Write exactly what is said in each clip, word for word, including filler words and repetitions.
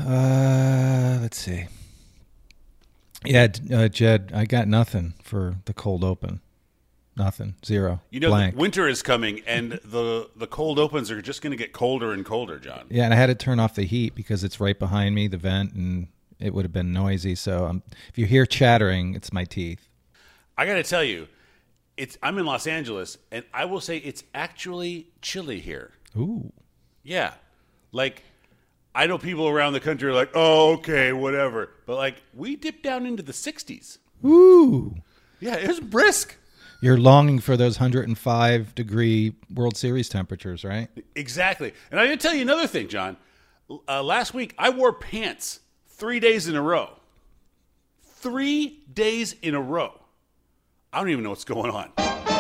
Uh, let's see. Yeah, uh, Jed, I got nothing for the cold open. Nothing. Zero. You know, Blank. winter is coming, and the the cold opens are just going to get colder and colder, John. Yeah, and I had to turn off the heat because it's right behind me, the vent, and it would have been noisy. So um, if you hear chattering, it's my teeth. I got to tell you, it's I'm in Los Angeles, and I will say it's actually chilly here. Ooh. Yeah. Like, I know people around the country are like, oh, okay, whatever. But, like, we dipped down into the sixties. Ooh. Yeah, it was brisk. You're longing for those one hundred five degree World Series temperatures, right? Exactly. And I'm going to tell you another thing, John. Uh, last week, I wore pants three days in a row. Three days in a row. I don't even know what's going on.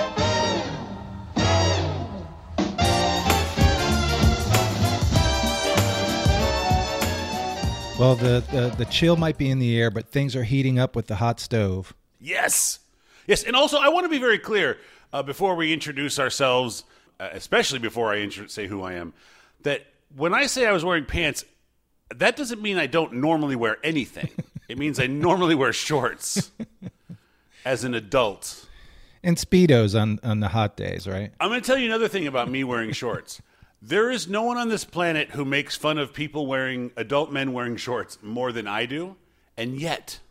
Well, the, the, the chill might be in the air, but things are heating up with the hot stove. Yes. Yes, and also I want to be very clear uh, before we introduce ourselves, uh, especially before I intro- say who I am, that when I say I was wearing pants, that doesn't mean I don't normally wear anything. It means I normally wear shorts as an adult. And Speedos on, on the hot days, right? I'm going to tell you another thing about me wearing shorts. There is no one on this planet who makes fun of people wearing, adult men wearing shorts more than I do, and yet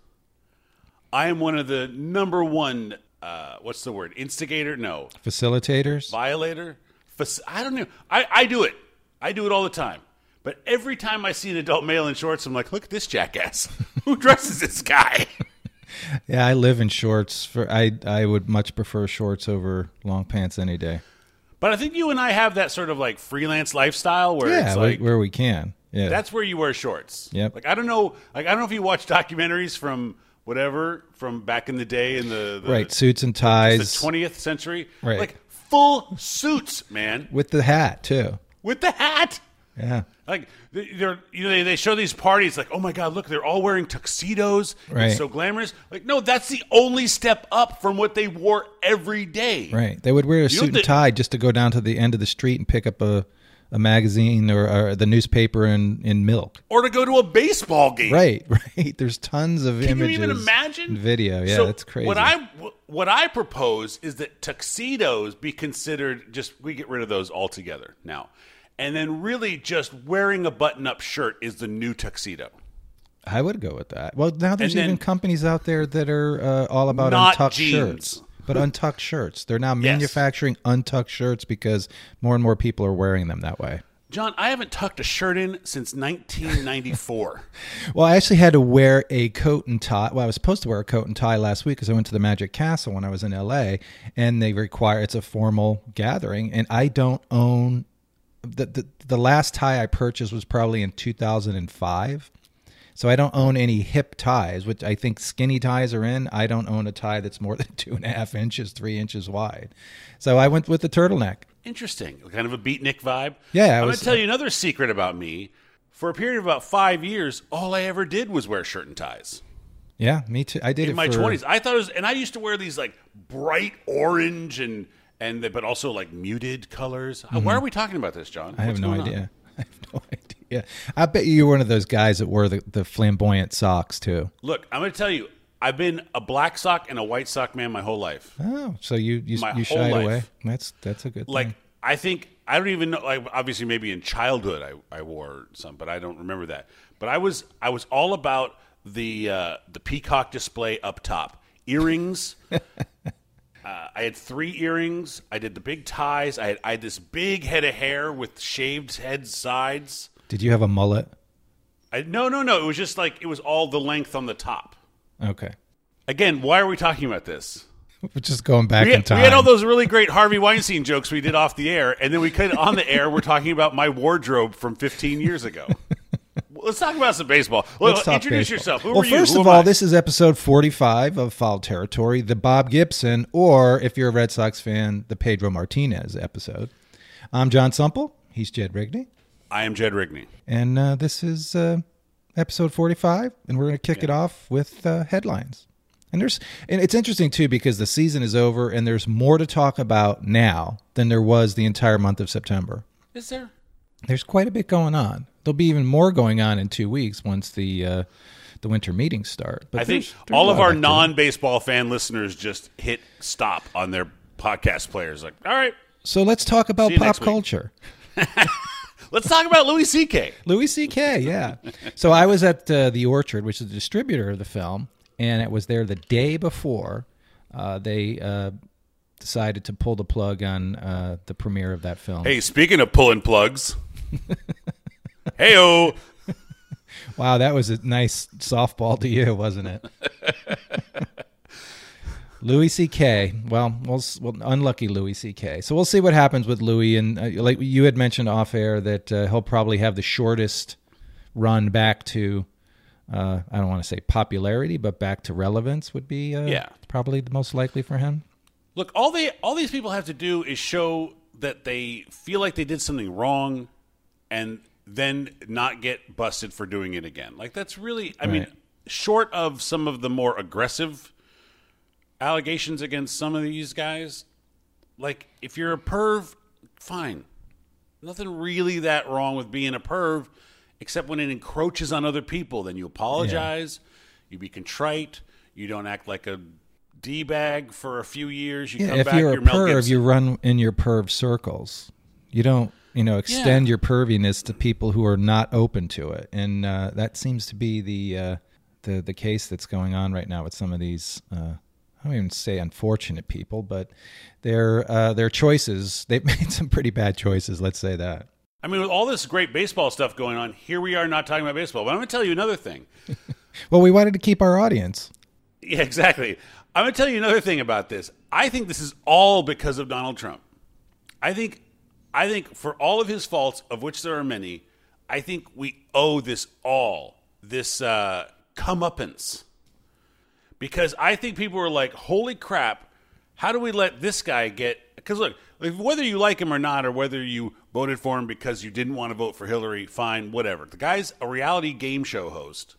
I am one of the number one, uh, what's the word, instigator? No. Facilitators? Violator? Fac- I don't know. I, I do it. I do it all the time. But every time I see an adult male in shorts, I'm like, look at this jackass. Who dresses this guy? Yeah, I live in shorts. For I, I would much prefer shorts over long pants any day. But I think you and I have that sort of like freelance lifestyle where yeah, it's like, where we can. Yeah, that's where you wear shorts. Yep. Like I don't know, like I don't know if you watch documentaries from whatever from back in the day in the, the right suits and ties, the twentieth century, right? Like full suits, man, with the hat too. With the hat, yeah. Like they're you know they, they show these parties like, oh my god, look, they're all wearing tuxedos. Right. It's so glamorous. Like no, that's the only step up from what they wore every day. Right. They would wear a you suit and tie just to go down to the end of the street and pick up a, a magazine or, or the newspaper in, in milk. Or to go to a baseball game. Right, right. There's tons of Can images. you even imagine? And video. Yeah, so that's crazy. What I, what I propose is that tuxedos be considered, just we get rid of those altogether now. And then really just wearing a button-up shirt is the new tuxedo. I would go with that. Well, now there's then, even companies out there that are uh, all about not untucked jeans. shirts. But untucked shirts. They're now Yes. manufacturing untucked shirts because more and more people are wearing them that way. John, I haven't tucked a shirt in since nineteen ninety-four. Well, I actually had to wear a coat and tie. Well, I was supposed to wear a coat and tie last week because I went to the Magic Castle when I was in L A, and they require, it's a formal gathering, and I don't own, the the, the last tie I purchased was probably in two thousand five. So I don't own any hip ties, which I think skinny ties are in. I don't own a tie that's more than two and a half inches, three inches wide. So I went with the turtleneck. Interesting. Kind of a beatnik vibe. Yeah. I I'm was, going to tell you another secret about me. For a period of about five years, all I ever did was wear shirt and ties. Yeah, me too. I did in it my for... twenties. I thought it was, and I used to wear these like bright orange and, and but also like muted colors. Mm-hmm. Why are we talking about this, John? I What's have no going idea. on? I have no idea. Yeah, I bet you were one of those guys that wore the, the flamboyant socks too. Look, I'm going to tell you, I've been a black sock and a white sock man my whole life. Oh, so you you, My you whole shied life. away. That's that's a good Like, thing. I think, I don't even know, like, obviously maybe in childhood I, I wore some, but I don't remember that. But I was I was all about the uh, the peacock display up top. Earrings. uh, I had three earrings. I did the big ties. I had, I had this big head of hair with shaved head sides. Did you have a mullet? I, no, no, no. It was just like, it was all the length on the top. Okay. Again, why are we talking about this? We're just going back We had, in time. we had all those really great Harvey Weinstein jokes we did off the air, and then we cut on the air. We're talking about my wardrobe from fifteen years ago. Let's talk about some baseball. Well, Let's talk introduce baseball. yourself. Who well, are you? first Who of am all, I? this is episode forty-five of Foul Territory, the Bob Gibson, or if you're a Red Sox fan, the Pedro Martinez episode. I'm John Sumple. He's Jed Rigney. I am Jed Rigney. And uh, this is uh, episode forty-five, and we're going to kick yeah. it off with uh, headlines. And there's, and it's interesting too because the season is over, and there's more to talk about now than there was the entire month of September. Is there? There's quite a bit going on. There'll be even more going on in two weeks once the uh, the winter meetings start. But I think there's, there's all a of lot our activity. non-baseball fan listeners just hit stop on their podcast players. Like, all right, So let's talk about See you pop next week. culture. let's talk about Louis C K. Louis C K, yeah. So I was at uh, the Orchard, which is the distributor of the film, and it was there the day before uh, they uh, decided to pull the plug on uh, the premiere of that film. Hey, speaking of pulling plugs, hey-o. Wow, that was a nice softball to you, wasn't it? Louis C K. Well, well, well, unlucky Louis C K. So we'll see what happens with Louis. And uh, like you had mentioned off air, that uh, he'll probably have the shortest run back to, uh, I don't want to say popularity, but back to relevance would be uh, Yeah. probably the most likely for him. Look, all they all these people have to do is show that they feel like they did something wrong, and then not get busted for doing it again. Like that's really, I mean, Right. short of some of the more aggressive allegations against some of these guys, like if you're a perv, fine. Nothing really that wrong with being a perv, except when it encroaches on other people. Then you apologize, you be contrite, you don't act like a D-bag for a few years. You Yeah, come if back, you're a you're Mel perv, Gibson. you run in your perv circles. You don't, you know, extend Yeah. your perviness to people who are not open to it, and uh, that seems to be the uh, the the case that's going on right now with some of these. Uh, I don't even say unfortunate people, but their uh, their choices. They've made some pretty bad choices. Let's say that. I mean, with all this great baseball stuff going on, here we are not talking about baseball. But I'm going to tell you another thing. Well, we wanted to keep our audience. Yeah, exactly. I'm going to tell you another thing about this. I think this is all because of Donald Trump. I think, I think for all of his faults, of which there are many, I think we owe this all, this uh, comeuppance. Because I think people were like, holy crap, how do we let this guy get... Because look, whether you like him or not, or whether you voted for him because you didn't want to vote for Hillary, fine, whatever. The guy's a reality game show host,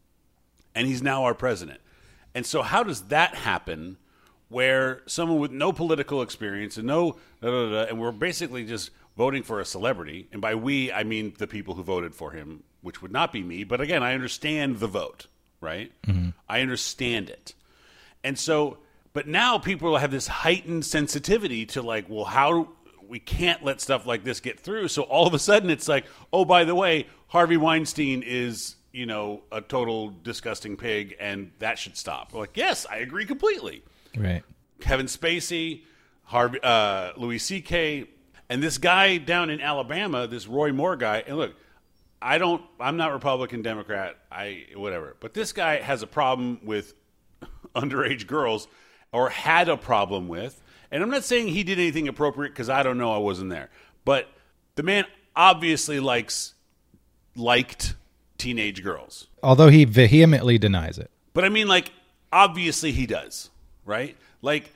and he's now our president. And so how does that happen where someone with no political experience and no... Da, da, da, and we're basically just voting for a celebrity, and by we, I mean the people who voted for him, which would not be me. But again, I understand the vote, right? Mm-hmm. I understand it. And so... But now people have this heightened sensitivity to like, well, how we can't let stuff like this get through. So all of a sudden it's like, oh, by the way, Harvey Weinstein is, you know, a total disgusting pig and that should stop. We're like, yes, I agree completely. Right. Kevin Spacey, Harvey, uh, Louis C K, and this guy down in Alabama, this Roy Moore guy. And look, I don't, I'm not Republican, Democrat, I, whatever. But this guy has a problem with underage girls. Or had a problem with, and I'm not saying he did anything appropriate because I don't know, I wasn't there. But the man obviously likes liked teenage girls. Although he vehemently denies it. But I mean, like, obviously he does, right? Like,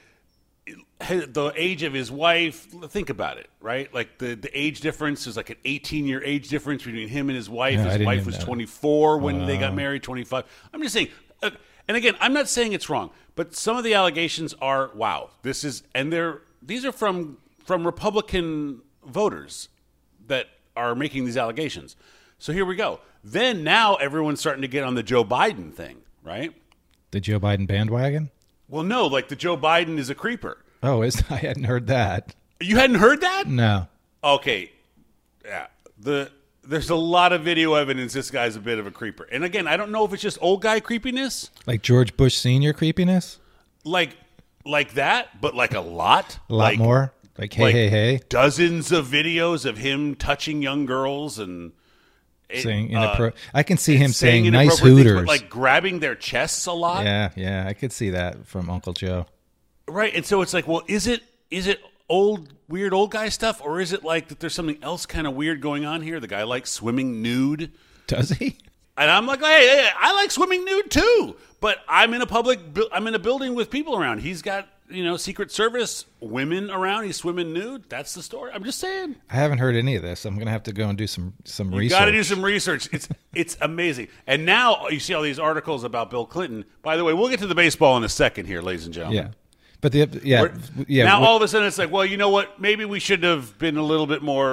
the age of his wife, think about it, right? Like, the, the age difference is like an eighteen-year age difference between him and his wife. Yeah, I his didn't wife even was know. twenty-four when Wow. they got married, twenty-five. I'm just saying, uh, and again, I'm not saying it's wrong, but some of the allegations are, wow, this is, and they're, these are from, from Republican voters that are making these allegations. So here we go. Then now everyone's starting to get on the Joe Biden thing, right? The Joe Biden bandwagon? Well, no, like the Joe Biden is a creeper. Oh, is I hadn't heard that. You hadn't heard that? No. Okay. Yeah. The there's a lot of video evidence this guy's a bit of a creeper. And again, I don't know if it's just old guy creepiness, Like George Bush Senior creepiness? like like that, but like a lot. A lot like, more? Like, hey, like hey, hey. Dozens of videos of him touching young girls and it, Saying uh, inappro- I can see him saying, saying nice inappropriate things, hooters. but like grabbing their chests a lot. yeah, yeah, I could see that from Uncle Joe. Right. And so it's like, well, is it is it old weird old guy stuff, or is it like that there's something else kind of weird going on here? The guy likes swimming nude. Does he? And I'm like, hey, hey, I like swimming nude too, but I'm in a public, bu- I'm in a building with people around. He's got, you know, Secret Service women around. He's swimming nude. That's the story. I'm just saying. I haven't heard any of this. I'm going to have to go and do some some You research. got to do some research. It's it's amazing. And now you see all these articles about Bill Clinton. By the way, we'll get to the baseball in a second here, ladies and gentlemen. Yeah. But the yeah, We're- yeah. now what- all of a sudden it's like, well, you know what? Maybe we should have been a little bit more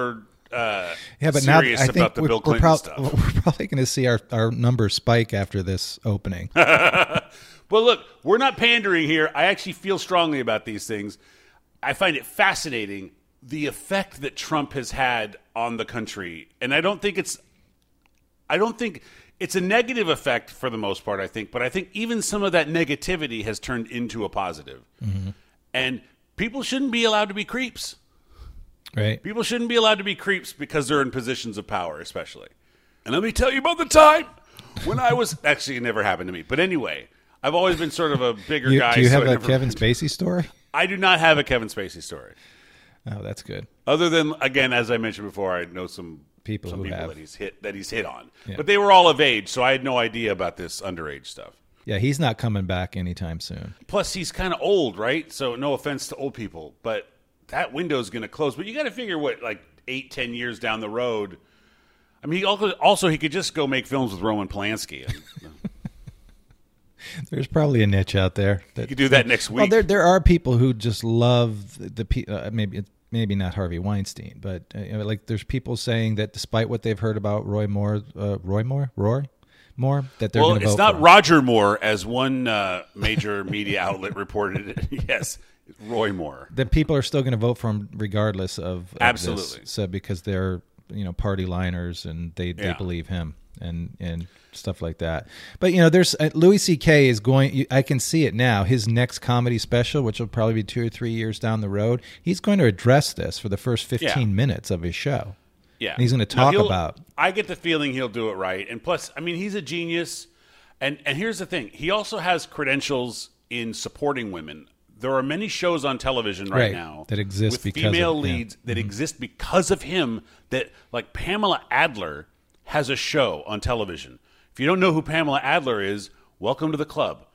uh, yeah, but now serious I think about the we're, Bill we're, Clinton prob- stuff. we're probably going to see our, our numbers spike after this opening. Well, look, we're not pandering here. I actually feel strongly about these things. I find it fascinating the effect that Trump has had on the country, and I don't think it's, I don't think it's a negative effect for the most part. I think, but I think even some of that negativity has turned into a positive, mm-hmm. and people shouldn't be allowed to be creeps. Right? People shouldn't be allowed to be creeps because they're in positions of power, especially. And let me tell you about the time when I was actually it never happened to me, but anyway. I've always been sort of a bigger you, guy. Do you have so a never, Kevin Spacey story? I do not have a Kevin Spacey story. Oh, that's good. Other than, again, as I mentioned before, I know some people, some who people have. that he's hit that he's hit on, Yeah. but they were all of age, so I had no idea about this underage stuff. Yeah, he's not coming back anytime soon. Plus, he's kind of old, right? So, no offense to old people, but that window's going to close. But you got to figure what, like eight, ten years down the road. I mean, he also, also he could just go make films with Roman Polanski. There's probably a niche out there. That, You could do that next week. Well, there there are people who just love the, the uh, maybe maybe not Harvey Weinstein, but uh, you know, like there's people saying that despite what they've heard about Roy Moore, uh, Roy Moore, Roy Moore, that they're well, going to vote it's not for. Roger Moore, as one uh, major media outlet reported it. Yes, it's Roy Moore. That people are still going to vote for him regardless of, of Absolutely. This. So because they're you know party liners and they, they Yeah. believe him and and stuff like that. But you know, there's uh, Louis C K is going. I can see it now. His next comedy special, which will probably be two or three years down the road, he's going to address this for the first fifteen Yeah. minutes of his show. Yeah, And he's going to Now, talk he'll- about. I get the feeling he'll do it right, and plus, I mean, he's a genius. And and here's the thing: he also has credentials in supporting women. There are many shows on television right, Right, now that exist with because female of- yeah. leads that exist because of him. That like Pamela Adler has a show on television. If you don't know who Pamela Adler is, welcome to the club.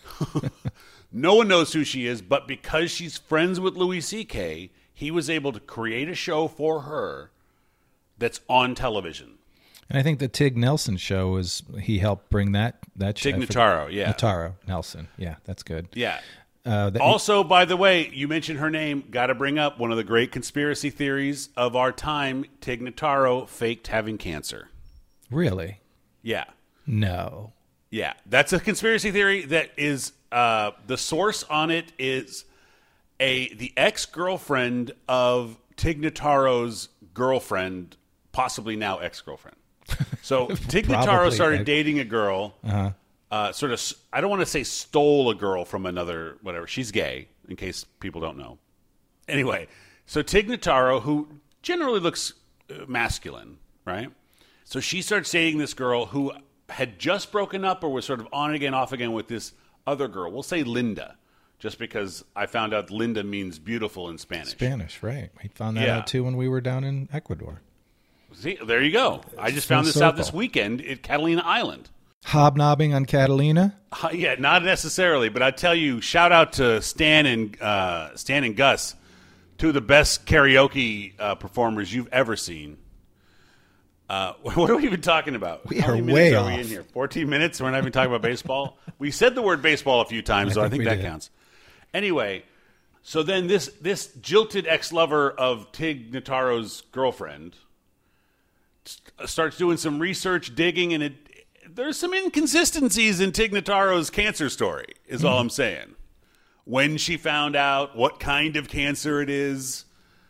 No one knows who she is, but because she's friends with Louis C K, he was able to create a show for her that's on television. And I think the Tig Nelson show is he helped bring that that Tig I forget- Notaro, yeah. Notaro Nelson, yeah, that's good. Yeah. Uh, that, Also, by the way, you mentioned her name. Got to bring up one of the great conspiracy theories of our time. Tig Notaro faked having cancer. really? Yeah. No. Yeah. That's a conspiracy theory that is uh, the source on it is a the ex-girlfriend of Tig Notaro's girlfriend, possibly now ex-girlfriend. So Tig Notaro Probably. started dating a girl. Uh-huh. Uh, sort of, I don't want to say stole a girl from another, whatever. She's gay, in case people don't know. Anyway, so Tig Notaro, who generally looks uh, masculine, right? So she starts dating this girl who had just broken up or was sort of on again, off again with this other girl. We'll say Linda, just because I found out Linda means beautiful in Spanish. Spanish, right? We found that Yeah. out too when we were down in Ecuador. See, there you go. I just full found this out this circle. weekend at Catalina Island. Hobnobbing on Catalina. Uh, yeah, not necessarily, but I tell you, shout out to Stan and uh, Stan and Gus, two of the best karaoke uh, performers you've ever seen. Uh, what are we even talking about? We How are many minutes way are we off. in here? Fourteen minutes. We're not even talking about baseball. We said the word baseball a few times, I so I think think we that did. counts. Anyway, so then this this jilted ex-lover of Tig Notaro's girlfriend st- starts doing some research, digging, and it. There's some inconsistencies in Tig Notaro's cancer story, is all I'm saying. When she found out, what kind of cancer it is,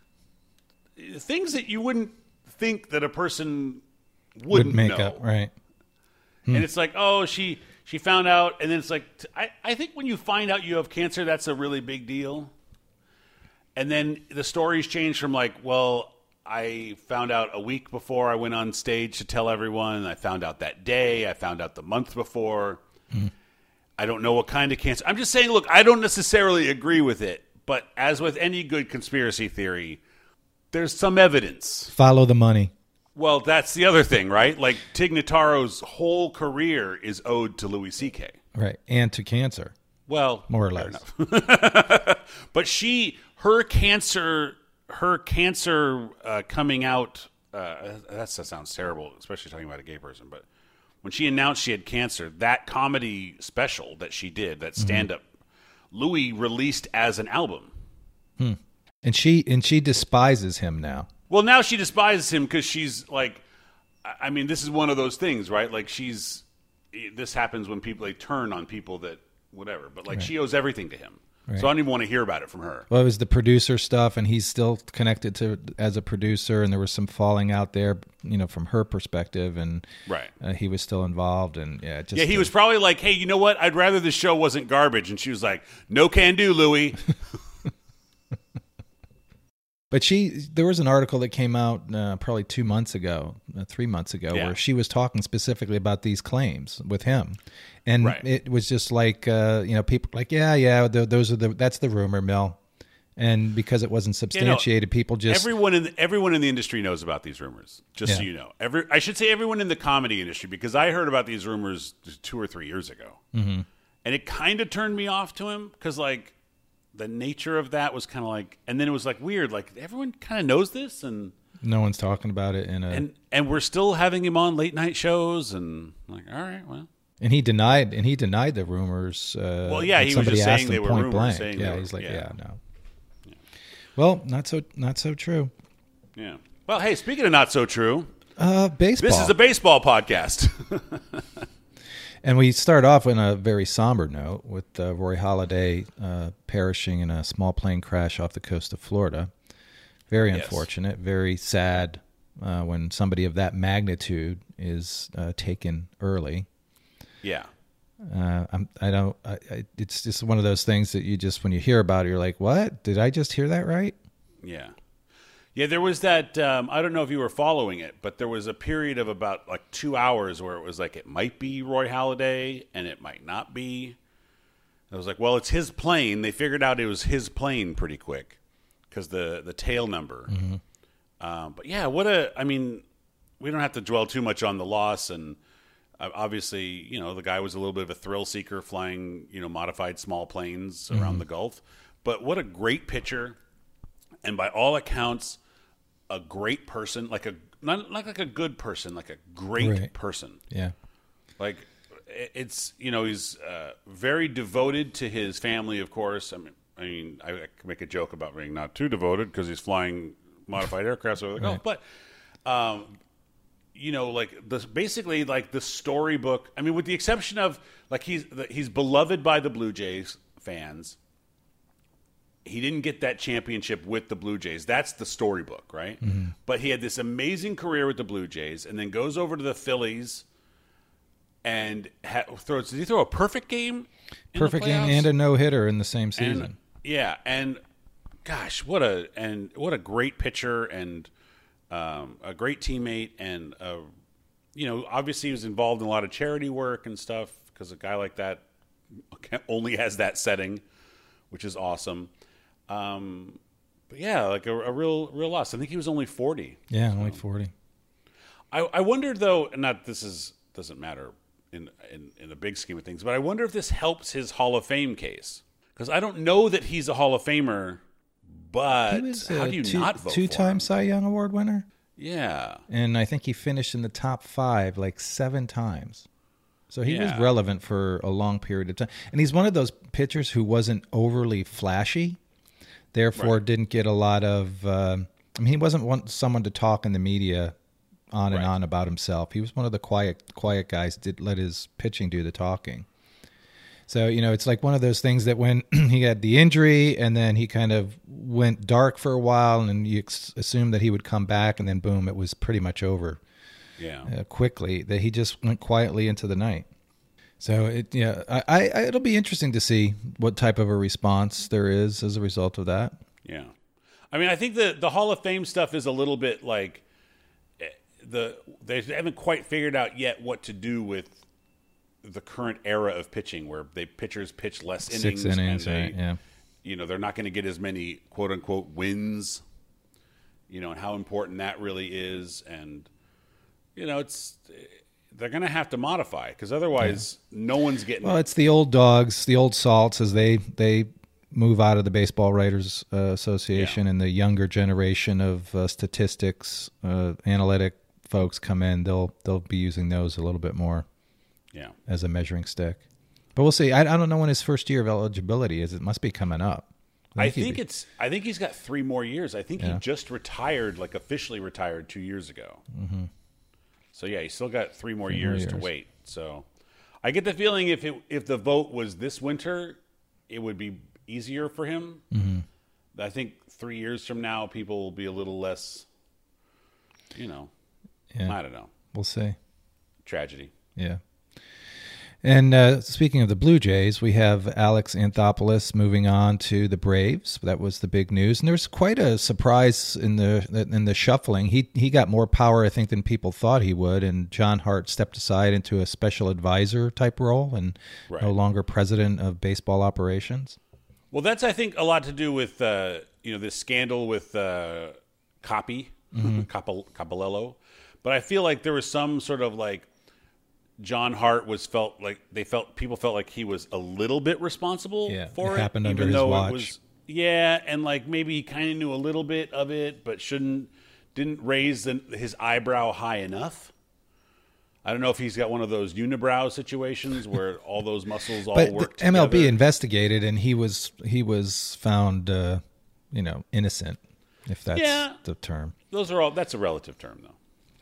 things that you wouldn't think that a person wouldn't Would make know. up, right? And it's like, oh, she she found out, and then it's like, I, I think when you find out you have cancer, that's a really big deal. And then the stories change from like, well, I found out a week before I went on stage to tell everyone. I found out that day. I found out the month before. Mm-hmm. I don't know what kind of cancer. I'm just saying, look, I don't necessarily agree with it. But as with any good conspiracy theory, there's some evidence. Follow the money. Well, that's the other thing, right? Like Tig Notaro's whole career is owed to Louis C K. Right. And to cancer, Well, more or fair less. enough. But she, her cancer, her cancer uh, coming out. Uh, that's, that sounds terrible, especially talking about a gay person. But when she announced she had cancer, that comedy special that she did, that stand-up, Louis released as an album. And she and she despises him now. Well, now she despises him because she's like, I mean, this is one of those things, right? Like she's, this happens when people, they turn on people that, whatever. But like Right. she owes everything to him. Right. So I don't even want to hear about it from her. Well, it was the producer stuff, and he's still connected to as a producer, and there was some falling out there, you know, from her perspective, and Right. uh, he was still involved, and yeah, it just Yeah, he was probably like, hey, you know what? I'd rather the show wasn't garbage. And she was like, no can do, Louie. But she, there was an article that came out uh, probably two months ago, uh, three months ago, Yeah. where she was talking specifically about these claims with him, and Right. it was just like, uh, you know, people like, yeah, yeah, th- those are the that's the rumor mill, and because it wasn't substantiated, people just Everyone in the, everyone in the industry knows about these rumors. Just so Yeah. you know, every I should say everyone in the comedy industry, because I heard about these rumors two or three years ago, mm-hmm. and it kind of turned me off to him because like the nature of that was kind of like, and then it was like weird, like everyone kind of knows this, and no one's talking about it, in a, and and we're still having him on late night shows, and I'm like, all right, well. and he denied, and he denied the rumors. Uh, Well, yeah, when he was somebody just asked saying him they were point rumors, blank. saying Yeah, they were- he's like, yeah. yeah, no. Well, not so, not so true. Yeah. Well, hey, speaking of not so true, Uh, baseball. this is a baseball podcast. And we start off on a very somber note with uh, Roy Halladay uh, perishing in a small plane crash off the coast of Florida. Very Yes. unfortunate, very sad uh, when somebody of that magnitude is uh, taken early. Yeah. Uh, I'm, I don't. I, I, it's just one of those things that you just, when you hear about it, you're like, "What? Did I just hear that right?" Yeah. Yeah, there was that, um, I don't know if you were following it, but there was a period of about like two hours where it was like it might be Roy Halladay and it might not be. I was like, well, it's his plane. They figured out it was his plane pretty quick because the, the tail number. Mm-hmm. Um, but yeah, what a, I mean, we don't have to dwell too much on the loss. And uh, obviously, you know, the guy was a little bit of a thrill seeker flying, you know, modified small planes around Mm-hmm. the Gulf. But what a great pitcher. And by all accounts, a great person, like a not, not like a good person, like a great Right. person. Yeah. Like it's, you know, he's uh, very devoted to his family, of course. I mean, I mean, I, I can make a joke about being not too devoted because he's flying modified aircraft over the Gulf, but um, you know, like the basically like the storybook. I mean, with the exception of like he's he's beloved by the Blue Jays fans. He didn't get that championship with the Blue Jays. That's the storybook, right? Mm-hmm. But he had this amazing career with the Blue Jays, and then goes over to the Phillies and ha- throws. Did he throw a perfect game? In Perfect the game playoffs? and a no hitter in the same season. And, yeah, and gosh, what a and what a great pitcher and um, a great teammate, and uh, you know, obviously he was involved in a lot of charity work and stuff because a guy like that only has that setting, which is awesome. Um, but yeah, like a, a real, real loss. I think he was only forty. yeah, only forty. I, I wondered though, and not this is doesn't matter in, in in the big scheme of things, but I wonder if this helps his Hall of Fame case because I don't know that he's a Hall of Famer, but He was how a do you two, not vote for two-time him? Cy Young Award winner? Yeah, And I think he finished in the top five like seven times. So he was Yeah. relevant for a long period of time. And he's one of those pitchers who wasn't overly flashy, therefore Right. didn't get a lot of, uh, I mean, he wasn't one, someone to talk in the media on and Right. on about himself. He was one of the quiet, quiet guys, did let his pitching do the talking. So, you know, it's like one of those things that when he had the injury and then he kind of went dark for a while and you ex- assumed that he would come back and then boom, it was pretty much over yeah. uh, quickly, that he just went quietly into the night. So, it yeah, I, I, it'll be interesting to see what type of a response there is as a result of that. Yeah. I mean, I think the, the Hall of Fame stuff is a little bit like eh, the they haven't quite figured out yet what to do with the current era of pitching where they pitchers pitch less innings. Six innings, and they, right, yeah. You know, they're not going to get as many quote unquote wins, you know, and how important that really is. And, you know, it's they're going to have to modify because otherwise no one's getting Well, it's the old dogs, the old salts, as they they move out of the Baseball Writers uh, Association, Yeah. and the younger generation of uh, statistics, uh, analytic folks come in. They'll they'll be using those a little bit more yeah. as a measuring stick. But we'll see. I, I don't know when his first year of eligibility is. It must be coming up. I he'd think be- it's. I think he's got three more years. I think Yeah. he just retired, like officially retired two years ago. Mm-hmm. So yeah, he's still got three more Three more years to years. wait. So I get the feeling if it if the vote was this winter, it would be easier for him. Mm-hmm. I think three years from now, people will be a little less. You know, Yeah. I don't know. We'll see. Tragedy. Yeah. And uh, speaking of the Blue Jays, we have Alex Anthopoulos moving on to the Braves. That was the big news, and there's quite a surprise in the in the shuffling. He he got more power, I think, than people thought he would. And John Hart stepped aside into a special advisor type role, and Right. no longer president of baseball operations. Well, that's I think a lot to do with uh, you know this scandal with uh, Copy Mm-hmm. Capel- Capellello, but I feel like there was some sort of like John Hart was felt like they felt people felt like he was a little bit responsible Yeah, for it it, happened even under his though watch. it was yeah, and like maybe he kind of knew a little bit of it, but shouldn't didn't raise the, his eyebrow high enough. I don't know if he's got one of those unibrow situations where all those muscles all But work the M L B together. investigated, and he was he was found, uh, you know, innocent, if that's Yeah. the term. Those are all. That's a relative term, though.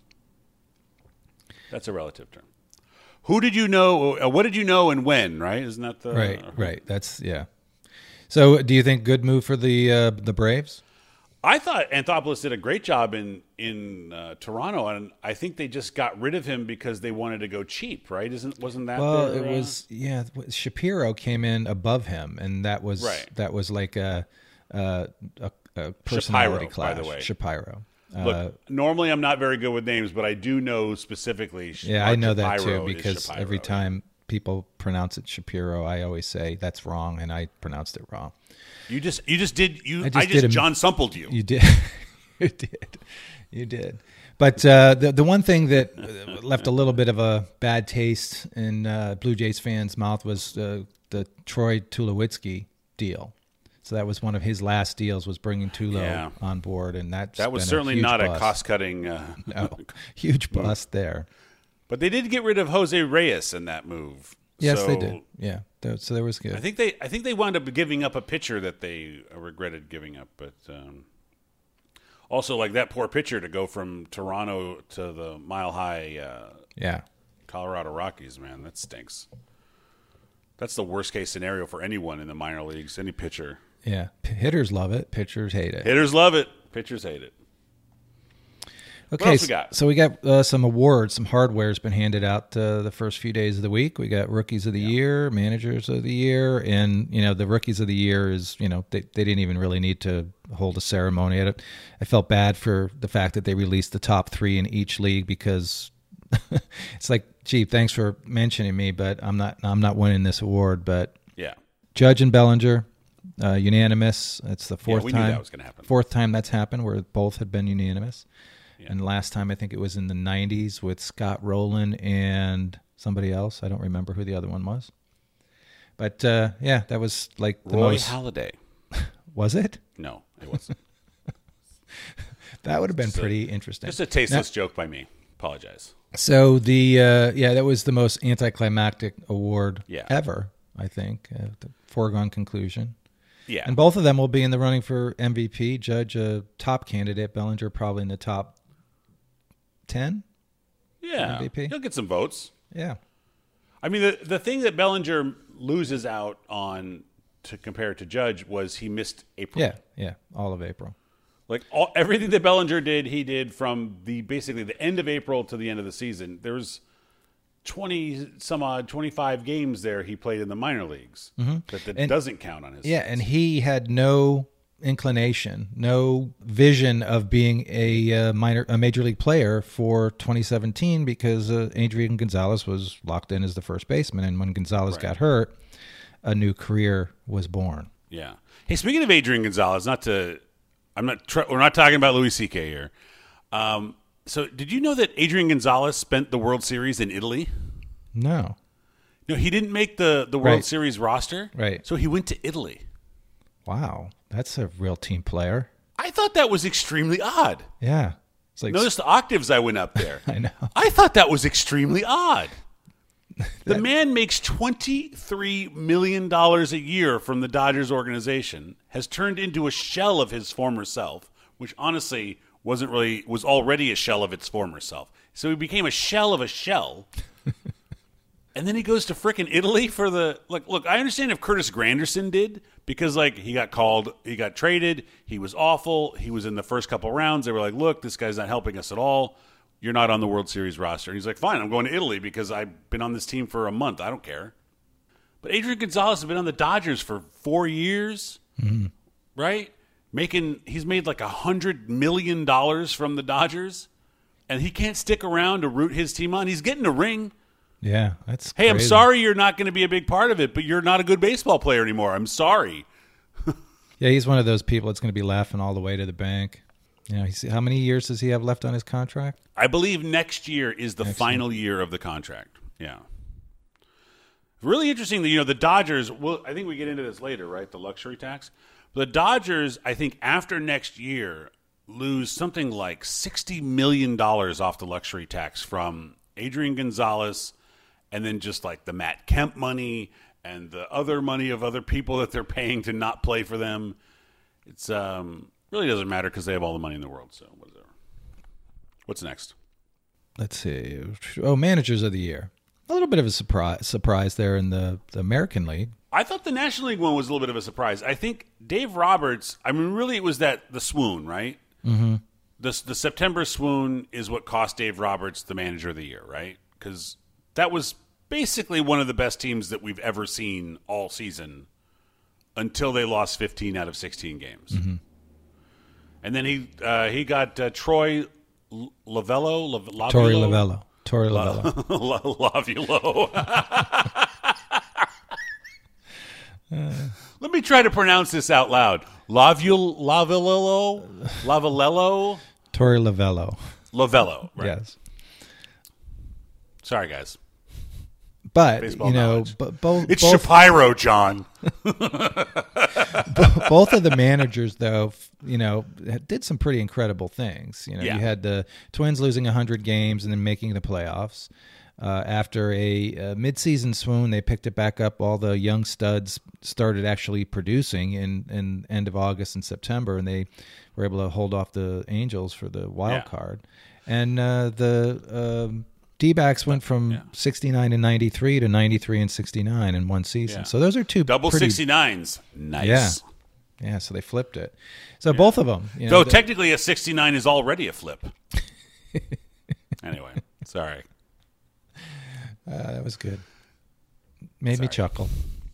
That's a relative term. Who did you know? Uh, what did you know, and when? Right? Isn't that the Right, right. That's yeah. So, do you think good move for the uh, the Braves? I thought Anthopoulos did a great job in in uh, Toronto, and I think they just got rid of him because they wanted to go cheap. Right? Isn't wasn't that? Well, their, it uh, was yeah. Shapiro came in above him, and that was Right. that was like a a, a, a personality Shapiro, clash. by the way. Shapiro. Uh, Look, normally I'm not very good with names, but I do know specifically. yeah, Mark I know that too Shapiro is because Shapiro. every time people pronounce it Shapiro, I always say that's wrong, and I pronounced it wrong. you just you just did you. I I just just, did a- John Sumpled you. You did. You did. You did. But uh, the the one thing that uh, left a little bit of a bad taste in uh, Blue Jays fans' mouth was uh, the Troy Tulowitzki deal. So that was one of his last deals, was bringing Tulo Yeah. on board, and that's That was been certainly a huge not bust. a cost cutting. Uh, No, huge bust there. But they did get rid of Jose Reyes in that move. Yes, So they did. Yeah, There- so there was good. I think they I think they wound up giving up a pitcher that they regretted giving up, but um, also like that poor pitcher to go from Toronto to the Mile High uh, yeah, Colorado Rockies, man, that stinks. That's the worst case scenario for anyone in the minor leagues, any pitcher. yeah. P- hitters love it. Pitchers hate it. Hitters love it, pitchers hate it. Okay, else we s- got? so we got uh, some awards. Some hardware's been handed out uh, the first few days of the week. We got Rookies of the Year, Managers of the Year, and you know the Rookies of the Year is you know they they didn't even really need to hold a ceremony at it. I felt bad for the fact that they released the top three in each league because it's like, gee, thanks for mentioning me, but I'm not I'm not winning this award. But Yeah. Judge and Bellinger, uh, unanimous. It's the Yeah, fourth we time. knew that was going to happen. Fourth time that's happened where both had been unanimous. Yeah. And last time I think it was in the nineties with Scott Rowland and somebody else. I don't remember who the other one was. But uh, yeah, that was like the Roy most. Halladay. Was it? No, it wasn't. That would have been Just a- pretty interesting. Just a tasteless joke by me. Apologize. So the uh, yeah, that was the most anticlimactic award Yeah. ever. I think uh, the foregone conclusion. Yeah. And both of them will be in the running for M V P. Judge a top candidate. Bellinger probably in the top ten. yeah. M V P. He'll get some votes. Yeah. I mean, the the thing that Bellinger loses out on to compare to Judge was he missed April. Yeah. Yeah. All of April. Like all, everything that Bellinger did, he did from the basically the end of April to the end of the season. There was twenty some odd, twenty five games there he played in the minor leagues that, that Mm-hmm. And- doesn't count on his. Yeah, and he had no inclination, no vision of being a uh, minor, a major league player for twenty seventeen because uh, Adrian Gonzalez was locked in as the first baseman, and when Gonzalez Right. got hurt, a new career was born. Yeah. Hey, speaking of Adrian Gonzalez, not to, I'm not. Tr- we're not talking about Louis C K here. Um, so, did you know that Adrian Gonzalez spent the World Series in Italy? No, No, he didn't make the the World Right. Series roster. Right. So he went to Italy. wow, that's a real team player. I thought that was extremely odd. Yeah, it's like Notice the octaves I went up there. I know. I thought that was extremely odd. The man makes twenty-three million dollars a year from the Dodgers organization, has turned into a shell of his former self, which honestly wasn't really, was already a shell of its former self. So he became a shell of a shell. And then he goes to frickin' Italy for the, like, look, I understand if Curtis Granderson did, because, like, he got called, he got traded, he was awful, he was in the first couple rounds, they were like, look, this guy's not helping us at all. You're not on the World Series roster. And he's like, fine, I'm going to Italy because I've been on this team for a month. I don't care. But Adrian Gonzalez has been on the Dodgers for four years, mm-hmm. right? Making, he's made like a hundred million dollars from the Dodgers, and he can't stick around to root his team on. He's getting a ring. Yeah, that's Hey, crazy. I'm sorry you're not going to be a big part of it, but you're not a good baseball player anymore. I'm sorry. Yeah, he's one of those people that's going to be laughing all the way to the bank. You know, he's, how many years does he have left on his contract? I believe next year is the next final year. year of the contract. Yeah. Really interesting that, you know, the Dodgers, well, I think we get into this later, right? The luxury tax. The Dodgers, I think after next year, lose something like sixty million dollars off the luxury tax from Adrian Gonzalez, and then just like the Matt Kemp money and the other money of other people that they're paying to not play for them. It's um really doesn't matter because they have all the money in the world. So whatever. What's next? Let's see. Oh, managers of the year. A little bit of a surprise surprise there in the, the American League. I thought the National League one was a little bit of a surprise. I think Dave Roberts, I mean, really it was that the swoon, right? Mm-hmm. The, the September swoon is what cost Dave Roberts the manager of the year, right? Because that was basically one of the best teams that we've ever seen all season until they lost fifteen out of sixteen games. Mm-hmm. And then he uh, he got uh, Troy Lavello, Lav- Torey Lavello. Torey Lavello. Lavulo. uh, Let me try to pronounce this out loud. Lavul Lavillo, Lavalello, Torey Lavello. Lavello. Right. Yes. Sorry, guys. But Baseball you know, knowledge. but both it's both, Shapiro, John. both of the managers, though, you know, did some pretty incredible things. You know, Yeah. you had the Twins losing one hundred games and then making the playoffs. Uh, after a, a midseason swoon, they picked it back up. All the young studs started actually producing in, in end of August and September, and they were able to hold off the Angels for the wild Yeah. card. And uh, the um, D-backs went from Yeah. sixty-nine and ninety-three to ninety-three and sixty-nine in one season. Yeah. So those are two Double pretty, sixty-nines. Nice. Yeah. Yeah, so they flipped it. So both of them. You know, Though the- technically a sixty-nine is already a flip. Anyway, sorry. Uh, that was good. Made Sorry. me chuckle.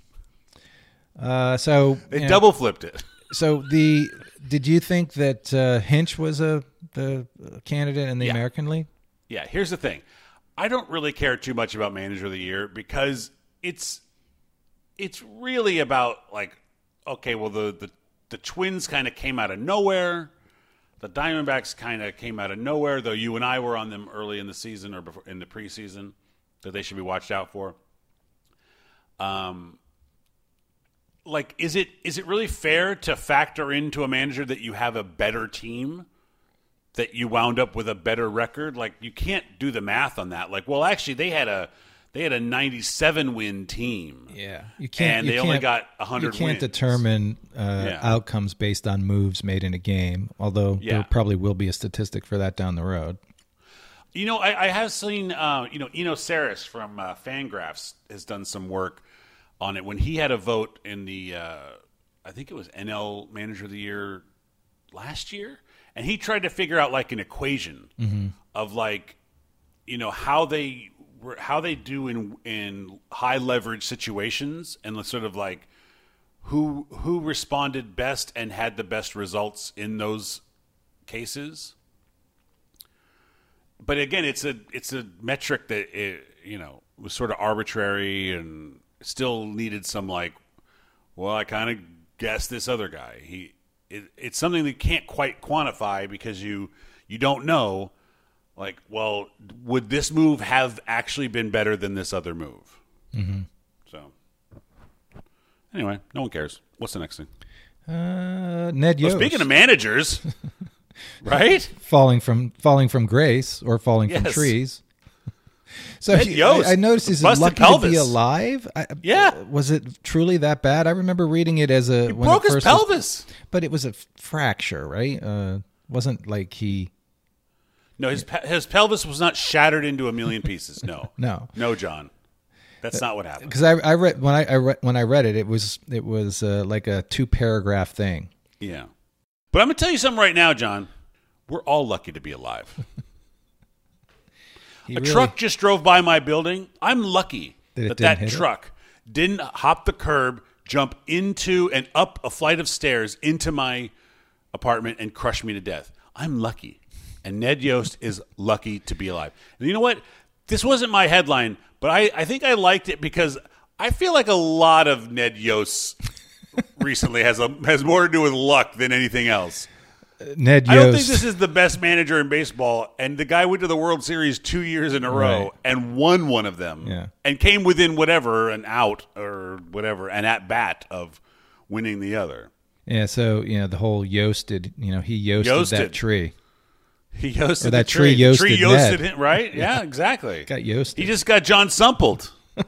Uh, so They you know, double flipped it. So the did you think that uh, Hinch was a the candidate in the Yeah. American League? Yeah, here's the thing. I don't really care too much about Manager of the Year because it's it's really about like, okay, well the the, the Twins kind of came out of nowhere. The Diamondbacks kind of came out of nowhere, though you and I were on them early in the season or before, in the preseason that they should be watched out for. Um, like, is it is it really fair to factor into a manager that you have a better team, that you wound up with a better record? Like, you can't do the math on that. Like, well, actually, they had a they had a ninety-seven win team. Yeah, you can't. And you they only can't- got one hundred You can't wins. determine uh, Yeah. outcomes based on moves made in a game. Although Yeah. there probably will be a statistic for that down the road. You know, I, I have seen, uh, you know, Eno Saris from uh, Fangraphs has done some work on it. When he had a vote in the, uh, I think it was N L Manager of the Year last year, and he tried to figure out like an equation mm-hmm. of like, you know, how they how they do in in high leverage situations, and sort of like who who responded best and had the best results in those cases. But again, it's a it's a metric that it, you know, was sort of arbitrary and still needed some like, well, I kind of guessed this other guy. He it, it's something that you can't quite quantify because you you don't know. Like, well, would this move have actually been better than this other move? Mm-hmm. So anyway, no one cares. What's the next thing? Uh, Ned Well, Yost. speaking of managers, right? falling from falling from grace or falling from Yes. trees. So Ned he- Yost I, I noticed he's busted lucky pelvis. to be alive. I, Yeah. Was it truly that bad? I remember reading it as a He when broke it his first was- pelvis. but it was a fracture, right? Uh, wasn't like he. No, his pe- his pelvis was not shattered into a million pieces. No, No. no, John, that's not what happened. Because I, I read when I, I read when I read it, it was it was uh, like a two paragraph thing. Yeah, but I'm gonna tell you something right now, John. We're all lucky to be alive. He a really- truck just drove by my building. I'm lucky That it that didn't that hit it? truck didn't hop the curb, jump into and up a flight of stairs into my apartment and crush me to death. I'm lucky. And Ned Yost is lucky to be alive. And you know what? This wasn't my headline, but I, I think I liked it because I feel like a lot of Ned Yost recently has a, has more to do with luck than anything else. Ned Yost. I don't think this is the best manager in baseball, and the guy went to the World Series two years in a row Right. and won one of them, Yeah. and came within whatever an out or whatever an at bat of winning the other. Yeah, so you know the whole Yosted. You know he Yosted, Yosted. that tree. He yosted Or that the tree. tree The tree Yosted yosted Ned. him, right? Yeah, exactly. Got Yosted. He just got John Sumpled. I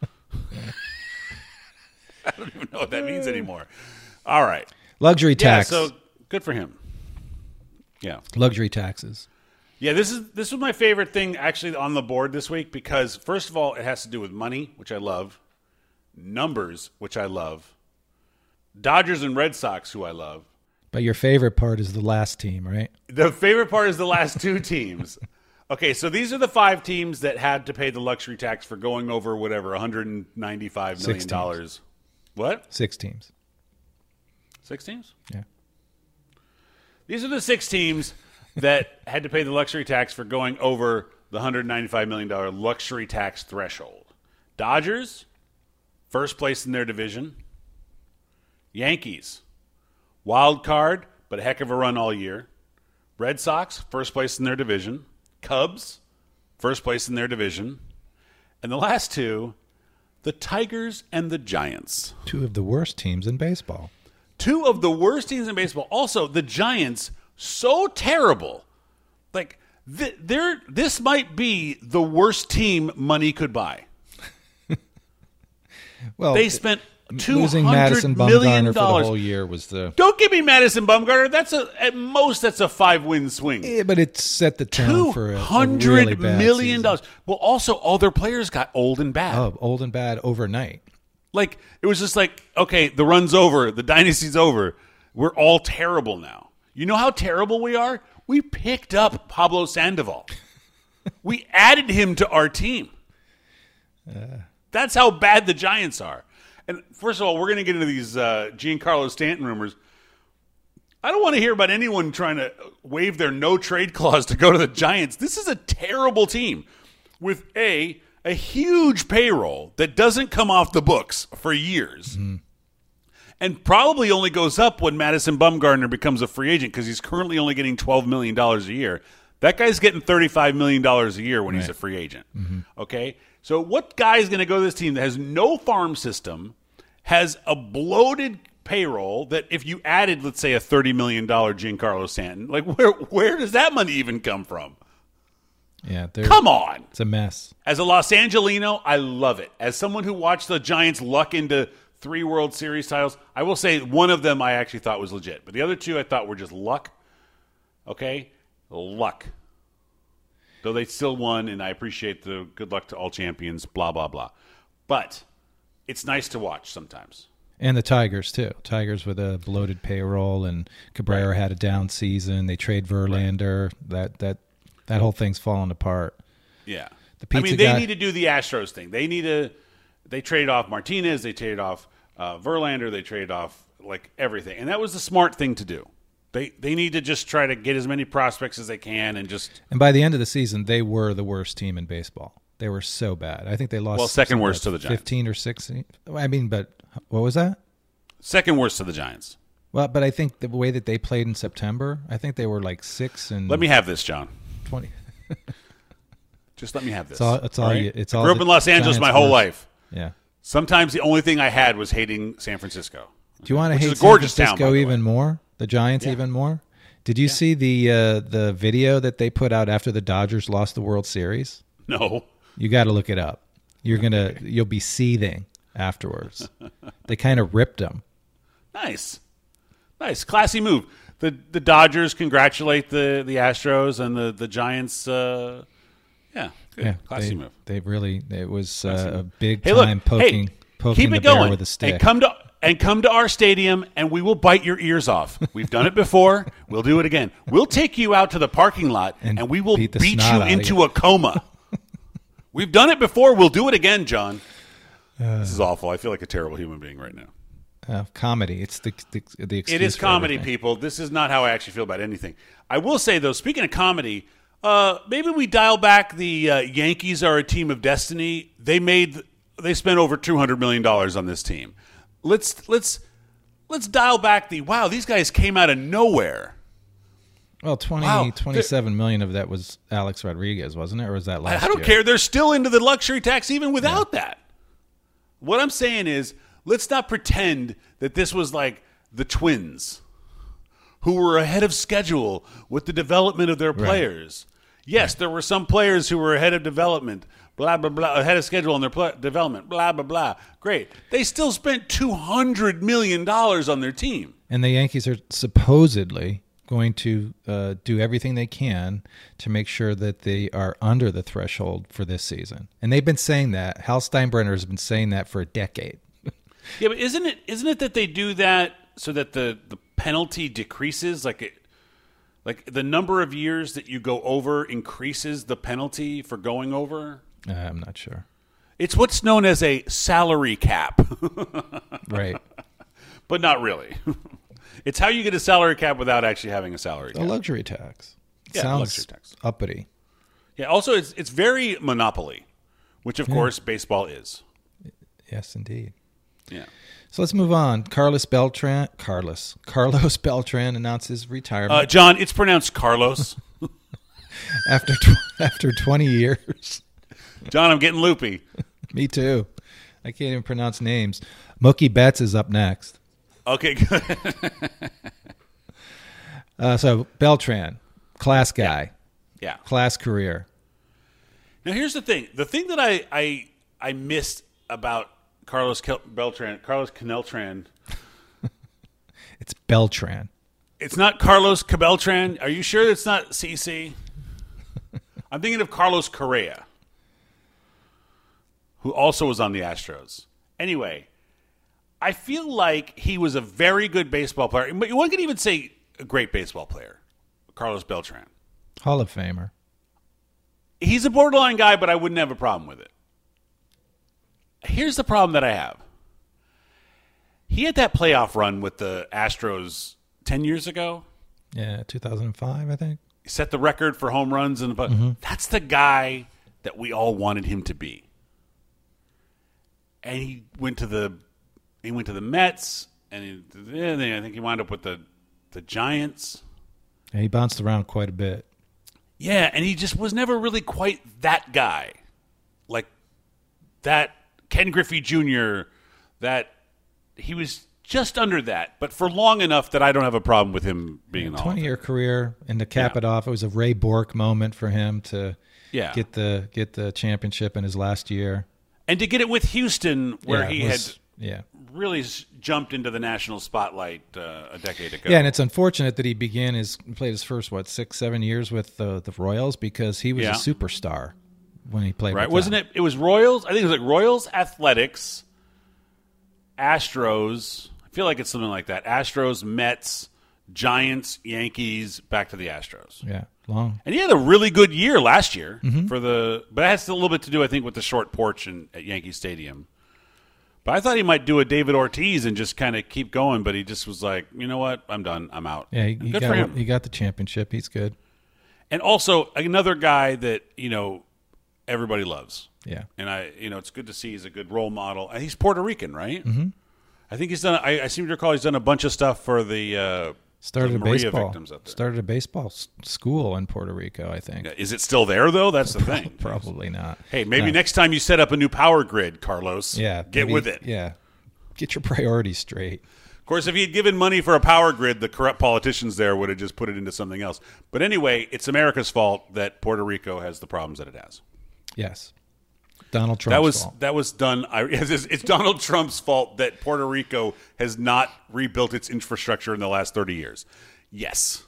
don't even know what that means anymore. All right. Luxury Yeah, tax. so good for him. Yeah. Luxury taxes. Yeah, this is this was my favorite thing actually on the board this week because first of all, it has to do with money, which I love, numbers, which I love, Dodgers and Red Sox, who I love. But your favorite part is the last team, right? The favorite part is the last two teams. Okay, so these are the five teams that had to pay the luxury tax for going over whatever one hundred ninety-five million Six dollars. What? Six teams. Six teams? Yeah. These are the six teams that had to pay the luxury tax for going over the one hundred ninety-five million dollars luxury tax threshold. Dodgers, first place in their division. Yankees, wild card, but a heck of a run all year. Red Sox, first place in their division. Cubs, first place in their division. And the last two, the Tigers and the Giants. Two of the worst teams in baseball. Two of the worst teams in baseball. Also, the Giants, so terrible. Like, th- they're, this might be the worst team money could buy. Well, They spent two losing hundred Madison million Bumgarner for the dollars. whole year was the. Don't give me Madison Bumgarner. That's a at most that's a five win swing. Yeah, but it set the tone Two for a, a hundred really bad million season. dollars. Well, also all their players got old and bad. Oh, old and bad overnight. Like it was just like, okay, the run's over, the dynasty's over. We're all terrible now. You know how terrible we are? We picked up Pablo Sandoval. We added him to our team. That's how bad the Giants are. And first of all, we're going to get into these uh, Giancarlo Stanton rumors. I don't want to hear about anyone trying to waive their no trade clause to go to the Giants. This is a terrible team with a a huge payroll that doesn't come off the books for years. Mm-hmm. And probably only goes up when Madison Bumgarner becomes a free agent because he's currently only getting twelve million dollars a year. That guy's getting thirty-five million dollars a year when right. he's a free agent. Mm-hmm. Okay? So what guy is going to go to this team that has no farm system, has a bloated payroll that if you added, let's say, a thirty million dollars Giancarlo Stanton, like where where does that money even come from? Yeah, come on. It's a mess. As a Los Angelino, I love it. As someone who watched the Giants luck into three World Series titles, I will say one of them I actually thought was legit. But the other two I thought were just luck. Okay? Luck. Though they still won, and I appreciate the good luck to all champions, blah, blah, blah. But it's nice to watch sometimes. And the Tigers, too. Tigers with a bloated payroll, and Cabrera right. had a down season. They trade Verlander. Right. That that that whole thing's falling apart. Yeah. The pizza I mean, they guy, need to do the Astros thing. They need to – they traded off Martinez. They traded off uh, Verlander. They traded off, like, everything. And that was the smart thing to do. They they need to just try to get as many prospects as they can and just – And by the end of the season, they were the worst team in baseball. They were so bad. I think they lost – Well, second worst to the Giants. fifteen or sixteen. I mean, but what was that? Second worst to the Giants. Well, but I think the way that they played in September, I think they were like six and let me have this, John. Twenty. Just let me have this. It's all. It's all. all right? You, it's I all. grew up in Los Angeles Giants my whole worst. life. Yeah. Sometimes the only thing I had was hating San Francisco. Do you want to which hate is a gorgeous San town, Francisco by the even way. more? The Giants Yeah. even more? Did you Yeah. see the uh, the video that they put out after the Dodgers lost the World Series? No. You got to look it up. You're gonna you'll be seething afterwards. They kind of ripped him. Nice, nice, classy move. The the Dodgers congratulate the, the Astros and the the Giants. Uh, yeah, good. Yeah, classy they, move. They really it was uh, a big Hey, look, time poking hey, poking keep the it bear going with a stick. and come to and come to our stadium, and we will bite your ears off. We've done it before. We'll do it again. We'll take you out to the parking lot, and, And we will beat the beat snot you out of into you. a coma. We've done it before. We'll do it again, John. Uh, this is awful. I feel like a terrible human being right now. Uh, comedy. It's the the, the excuse It is for comedy, everything. people. This is not how I actually feel about anything. I will say, though, speaking of comedy, uh, maybe we dial back the uh, Yankees are a team of destiny. They made they spent over two hundred million dollars on this team. Let's let's let's dial back the wow. These guys came out of nowhere. Well, twenty, Wow. twenty-seven million of that was Alex Rodriguez, wasn't it? Or was that I, last I don't year? care. They're still into the luxury tax even without that. What I'm saying is, let's not pretend that this was like the Twins, who were ahead of schedule with the development of their players. Yes, there were some players who were ahead of development, blah, blah, blah, ahead of schedule on their pl- development, blah, blah, blah. Great. They still spent two hundred million dollars on their team. And the Yankees are supposedly going to uh, do everything they can to make sure that they are under the threshold for this season. And they've been saying that. Hal Steinbrenner has been saying that for a decade. Yeah, but isn't it isn't it that they do that so that the, the penalty decreases? Like it, like the number of years that you go over increases the penalty for going over? Uh, I'm not sure. It's what's known as a salary cap. Right. But not really. It's how you get a salary cap without actually having a salary A cap. luxury tax. Yeah, Sounds luxury tax. uppity. Yeah, also it's it's very monopoly, which of course baseball is. Yes, indeed. Yeah. So let's move on. Carlos Beltran, Carlos, Carlos Beltran announces retirement Uh, John, it's pronounced Carlos. after tw- after twenty years. John, I'm getting loopy. Me too. I can't even pronounce names. Mookie Betts is up next. Okay, good. Uh, so Beltran, class guy, Yeah. class career. Now here's the thing. The thing that I I, I missed about Carlos Kel- Beltran, Carlos Caneltran, It's Beltran. it's not Carlos Cabeltran. Are you sure it's not C C? I'm thinking of Carlos Correa, who also was on the Astros. Anyway, I feel like he was a very good baseball player. But one could even say a great baseball player, Carlos Beltran. Hall of Famer. He's a borderline guy, but I wouldn't have a problem with it. Here's the problem that I have. He had that playoff run with the Astros ten years ago. Yeah, two thousand five, I think. He set the record for home runs, and but mm-hmm. That's the guy that we all wanted him to be. And he went to the he went to the Mets, and he, then I think he wound up with the the Giants. Yeah, he bounced around quite a bit. Yeah, and he just was never really quite that guy, like that Ken Griffey Junior That he was just under that, but for long enough that I don't have a problem with him being in the Hall of Fame. twenty-year career, and to cap Yeah. it off, it was a Ray Bork moment for him to Yeah. get the get the championship in his last year. And to get it with Houston, where Yeah, it he was- had yeah. really s- jumped into the national spotlight uh, a decade ago. Yeah, and it's unfortunate that he began his played his first what six seven years with the the Royals because he was Yeah. a superstar when he played. right? with Wasn't them. it? It was Royals. I think it was like Royals, Athletics, Astros. I feel like it's something like that. Astros, Mets, Giants, Yankees, back to the Astros. Yeah, long. And he had a really good year last year Mm-hmm. for the, but it has a little bit to do, I think, with the short porch in, at Yankee Stadium. But I thought he might do a David Ortiz and just kind of keep going, but he just was like, you know what, I'm done, I'm out. Yeah, he, And he good got for him. he got the championship. He's good. And also another guy that you know everybody loves. Yeah, And I, you know, it's good to see he's a good role model. And he's Puerto Rican, right? Mm-hmm. I think he's done. I, I seem to recall he's done a bunch of stuff for the uh, started the a Maria baseball victims up there. started a baseball s- school in Puerto Rico. I think Is it still there though? That's the thing. probably not. Hey, maybe No. next time you set up a new power grid, Carlos. Yeah, get maybe- with it. Yeah, get your priorities straight. Of course, if he had given money for a power grid, the corrupt politicians there would have just put it into something else. But anyway, it's America's fault that Puerto Rico has the problems that it has. Yes. Donald Trump's That was fault. that was done. I, it's, it's Donald Trump's fault that Puerto Rico has not rebuilt its infrastructure in the last thirty years. Yes.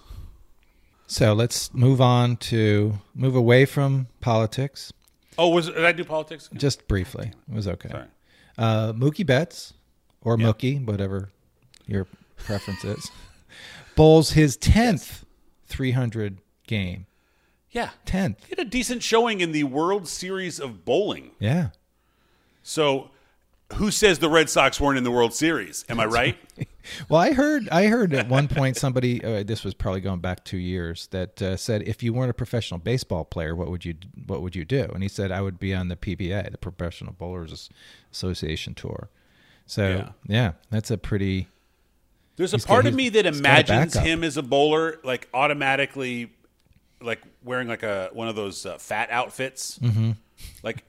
So let's move on to move away from politics. Oh, was did I do politics? Just briefly. It was okay. Sorry. Uh, Mookie Betts, or Yeah. Mookie, whatever your preference is, bowls his tenth three hundred game. Yeah. tenth. He had a decent showing in the World Series of Bowling. Yeah. So, who says the Red Sox weren't in the World Series? Am I right? Well, I heard I heard at one point somebody, uh, this was probably going back two years, that uh, said, if you weren't a professional baseball player, what would you what would you do? And he said, I would be on the P B A, the Professional Bowlers Association Tour. So, yeah, Yeah. that's a pretty... There's a He's part got- of me that he's got a imagines backup. him as a bowler, like automatically, like wearing like a one of those uh, fat outfits. Mm-hmm. Like,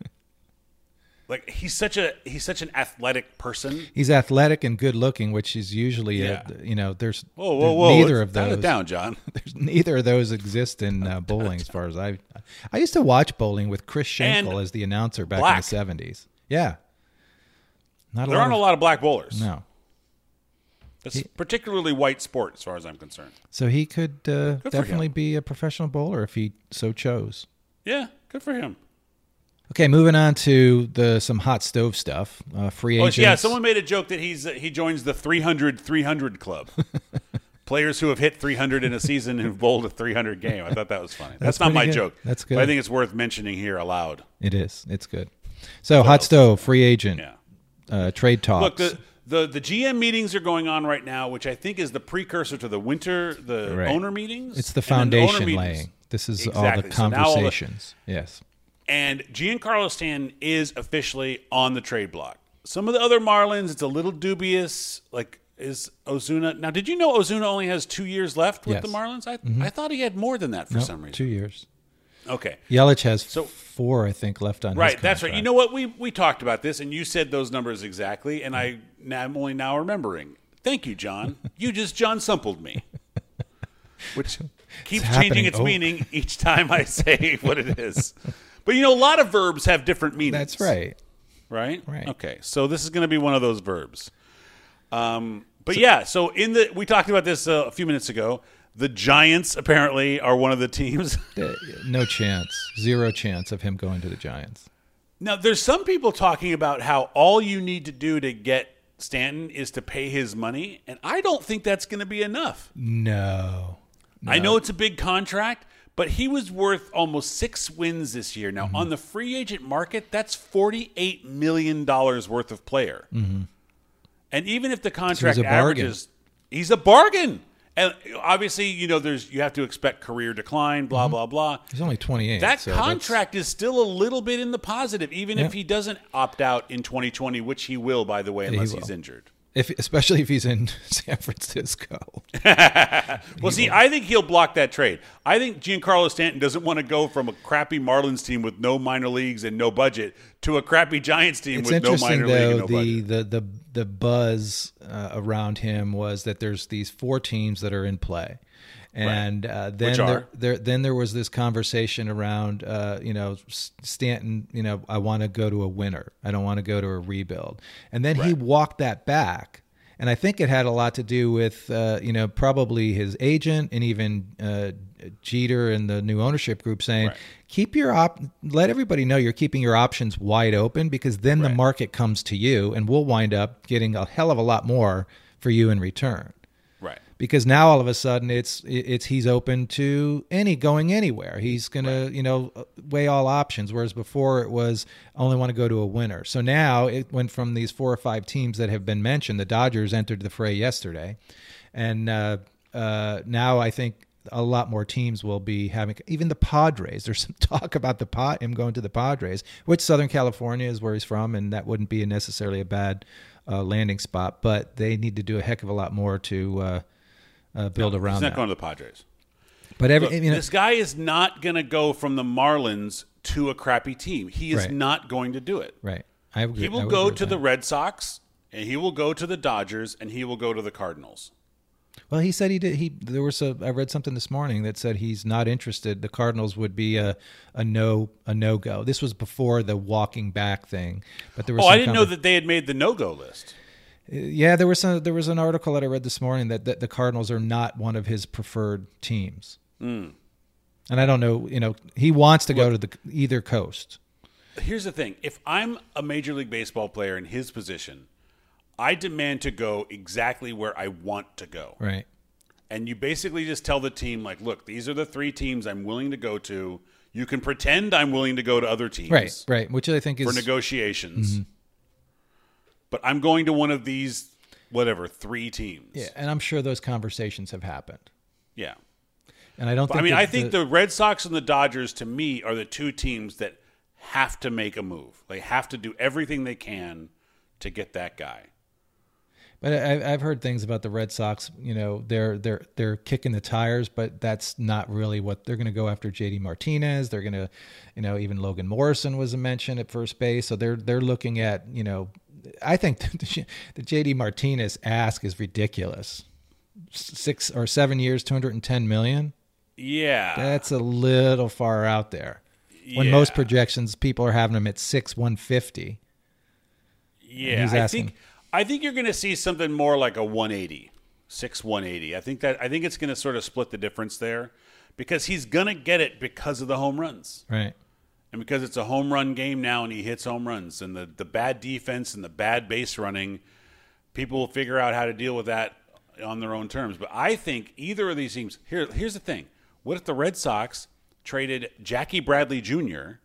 like he's such a he's such an athletic person. He's athletic and good looking, which is usually, Yeah. a, you know, there's, Whoa, whoa, there's whoa! neither Let's of dial those. it down, John. There's neither of those exist in uh, bowling, as far as I. I used to watch bowling with Chris Schenkel And as the announcer back in black. the seventies. Yeah, not a There lot aren't of, a lot of black bowlers. No, It's a particularly white sport, as far as I'm concerned. so he could uh, for definitely him. be a professional bowler if he so chose. Yeah, good for him. Okay, moving on to the some hot stove stuff. Uh, free Oh, agents. yeah, someone made a joke that he's uh, he joins the three hundred three hundred club. Players who have hit three hundred in a season who've bowled a three hundred game. I thought that was funny. That's, That's not pretty my good. joke. That's But I good. think it's worth mentioning here aloud. It is. It's good. So hot else? stove, free agent, Yeah. uh, trade talks. Look, the, the the G M meetings are going on right now, which I think is the precursor to the winter, the Right. owner meetings. It's the And then owner foundation meetings- laying. This is all Exactly. the So now all the- conversations. Yes. And Giancarlo Stanton is officially on the trade block. Some of the other Marlins, it's a little dubious. Like, is Ozuna... Now, did you know Ozuna only has two years left with Yes. the Marlins? I I thought he had more than that for Nope, some reason. two years. Okay. Yelich has So- four, I think, left on his Right, that's right. contract. You know what? We we talked about this, and you said those numbers exactly, and I, now I'm only now remembering. Thank you, John. You just John Sumpled me. Which keeps happening. changing its Oh. meaning each time I say what it is. But, you know, a lot of verbs have different meanings. That's right. Right? Right. Okay. So this is going to be one of those verbs. Um, but yeah, so in the we talked about this uh, a few minutes ago. The Giants apparently are one of the teams. Uh, No chance. Zero chance of him going to the Giants. Now, there's some people talking about how all you need to do to get Stanton is to pay his money, and I don't think that's going to be enough. No. I know it's a big contract, but he was worth almost six wins this year. Mm-hmm. Now, on the free agent market, that's forty-eight million dollars worth of player. Mm-hmm. And even if the contract a bargain. averages, he's a bargain. And obviously, you know, there's you have to expect career decline, blah, Mm-hmm. blah, blah. He's only twenty-eight. That so that's- contract is still a little bit in the positive, even Yeah. if he doesn't opt out in twenty twenty, which he will, by the way, he unless will. he's injured. If, especially if he's in San Francisco. Well, see, I think he'll block that trade. I think Giancarlo Stanton doesn't want to go from a crappy Marlins team with no minor leagues and no budget to a crappy Giants team It's with no interesting, minor league though, and no the, budget. the, the, the buzz uh, around him was that there's these four teams that are in play. And uh, then Which there, are? there then there was this conversation around, uh, you know, S- Stanton, you know, I want to go to a winner. I don't want to go to a rebuild. And then he Right. walked that back. And I think it had a lot to do with, uh, you know, probably his agent and even uh, Jeter and the new ownership group saying, Right. keep your op, let everybody know you're keeping your options wide open, because then the Right. market comes to you and we'll wind up getting a hell of a lot more for you in return. Right. Because now all of a sudden it's it's he's open to any going anywhere. He's gonna you know weigh all options. Whereas before it was only want to go to a winner. So now it went from these four or five teams that have been mentioned. The Dodgers entered the fray yesterday, and uh, uh, now I think a lot more teams will be having. Even the Padres. There's some talk about the pod, him going to the Padres, which Southern California is where he's from, and that wouldn't be necessarily a bad uh, landing spot. But they need to do a heck of a lot more to. Uh, Uh, build around He's not that. going to the Padres. But every, Look, you know, this guy is not going to go from the Marlins to a crappy team. He is Right. not going to do it. right. I agree. He I will would go agree to with the that. Red Sox, and he will go to the Dodgers, and he will go to the Cardinals. Well, he said he did. He there was a. I read something this morning that said he's not interested. The Cardinals would be a a no a no go. This was before the walking back thing, but there was. Oh, some I didn't know conver- that they had made the no go list. Yeah, there was some, there was an article that I read this morning that, that the Cardinals are not one of his preferred teams. Mm. And I don't know. You know, he wants to go to the either coast. Here's the thing: if I'm a Major League Baseball player in his position, I demand to go exactly where I want to go. Right. And you basically just tell the team, like, look, these are the three teams I'm willing to go to. You can pretend I'm willing to go to other teams. Right, right. Which I think is... For negotiations. Mm-hmm. But I'm going to one of these, whatever, three teams. Yeah, and I'm sure those conversations have happened. Yeah. And I don't but, think... I mean, that I think the, the Red Sox and the Dodgers, to me, are the two teams that have to make a move. They have to do everything they can to get that guy. But I, I've heard things about the Red Sox. You know, they're they're they're kicking the tires, but that's not really what they're going to go after. J D Martinez, they're going to, you know, even Logan Morrison was a mention at first base. So they're they're looking at, you know, I think the, the J D Martinez ask is ridiculous. Six or seven years, two hundred and ten million. Yeah, that's a little far out there. When yeah. most projections, people are having him at six one fifty. Yeah, I think. I think you're going to see something more like a one eighty, six one eighty. I think that I think it's going to sort of split the difference there, because he's going to get it because of the home runs, right? And because it's a home run game now, and he hits home runs, and the the bad defense and the bad base running, people will figure out how to deal with that on their own terms. But I think either of these teams. Here, here's the thing: what if the Red Sox traded Jackie Bradley Junior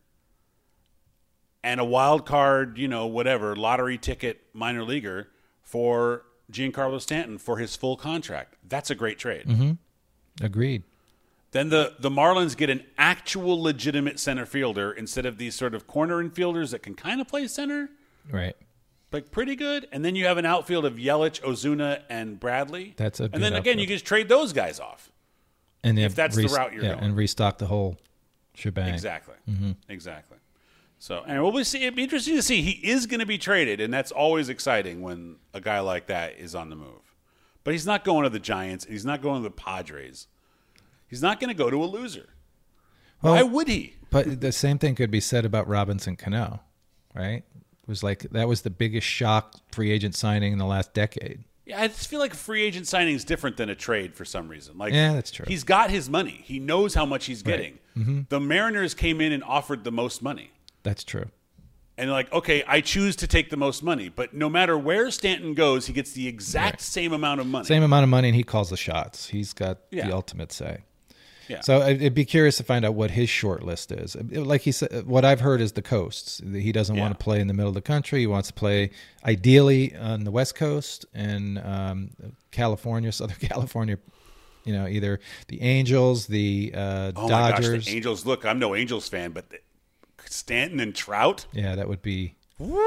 and a wild card, you know, whatever, lottery ticket minor leaguer for Giancarlo Stanton for his full contract? That's a great trade. Mm-hmm. Agreed. Then the, the Marlins get an actual legitimate center fielder instead of these sort of corner infielders that can kind of play center. Right. Like pretty good. And then you have an outfield of Yelich, Ozuna, and Bradley. That's a And good then again, outfield. you just trade those guys off. And if that's re- the route you're yeah, going. and restock the whole shebang. Exactly. Mm-hmm. Exactly. So, and we'll see. It'd be interesting to see. He is going to be traded, and that's always exciting when a guy like that is on the move. But he's not going to the Giants. He's not going to the Padres. He's not going to go to a loser. Well, why would he? But the same thing could be said about Robinson Cano, right? It was like that was the biggest shock free agent signing in the last decade. Yeah, I just feel like a free agent signing is different than a trade for some reason. Like, yeah, that's true. He's got his money. He knows how much he's getting. Right. Mm-hmm. The Mariners came in and offered the most money. That's true. And like, okay, I choose to take the most money. But no matter where Stanton goes, he gets the exact Right. same amount of money. Same amount of money, and he calls the shots. He's got Yeah. the ultimate say. Yeah. So I'd be curious to find out what his short list is. Like he said, what I've heard is the coasts. He doesn't Yeah. want to play in the middle of the country. He wants to play ideally on the West Coast and um, California, Southern California. You know, either the Angels, the uh, oh Dodgers. my gosh, the Angels. Look, I'm no Angels fan, but the, Stanton and Trout. Yeah, that would be.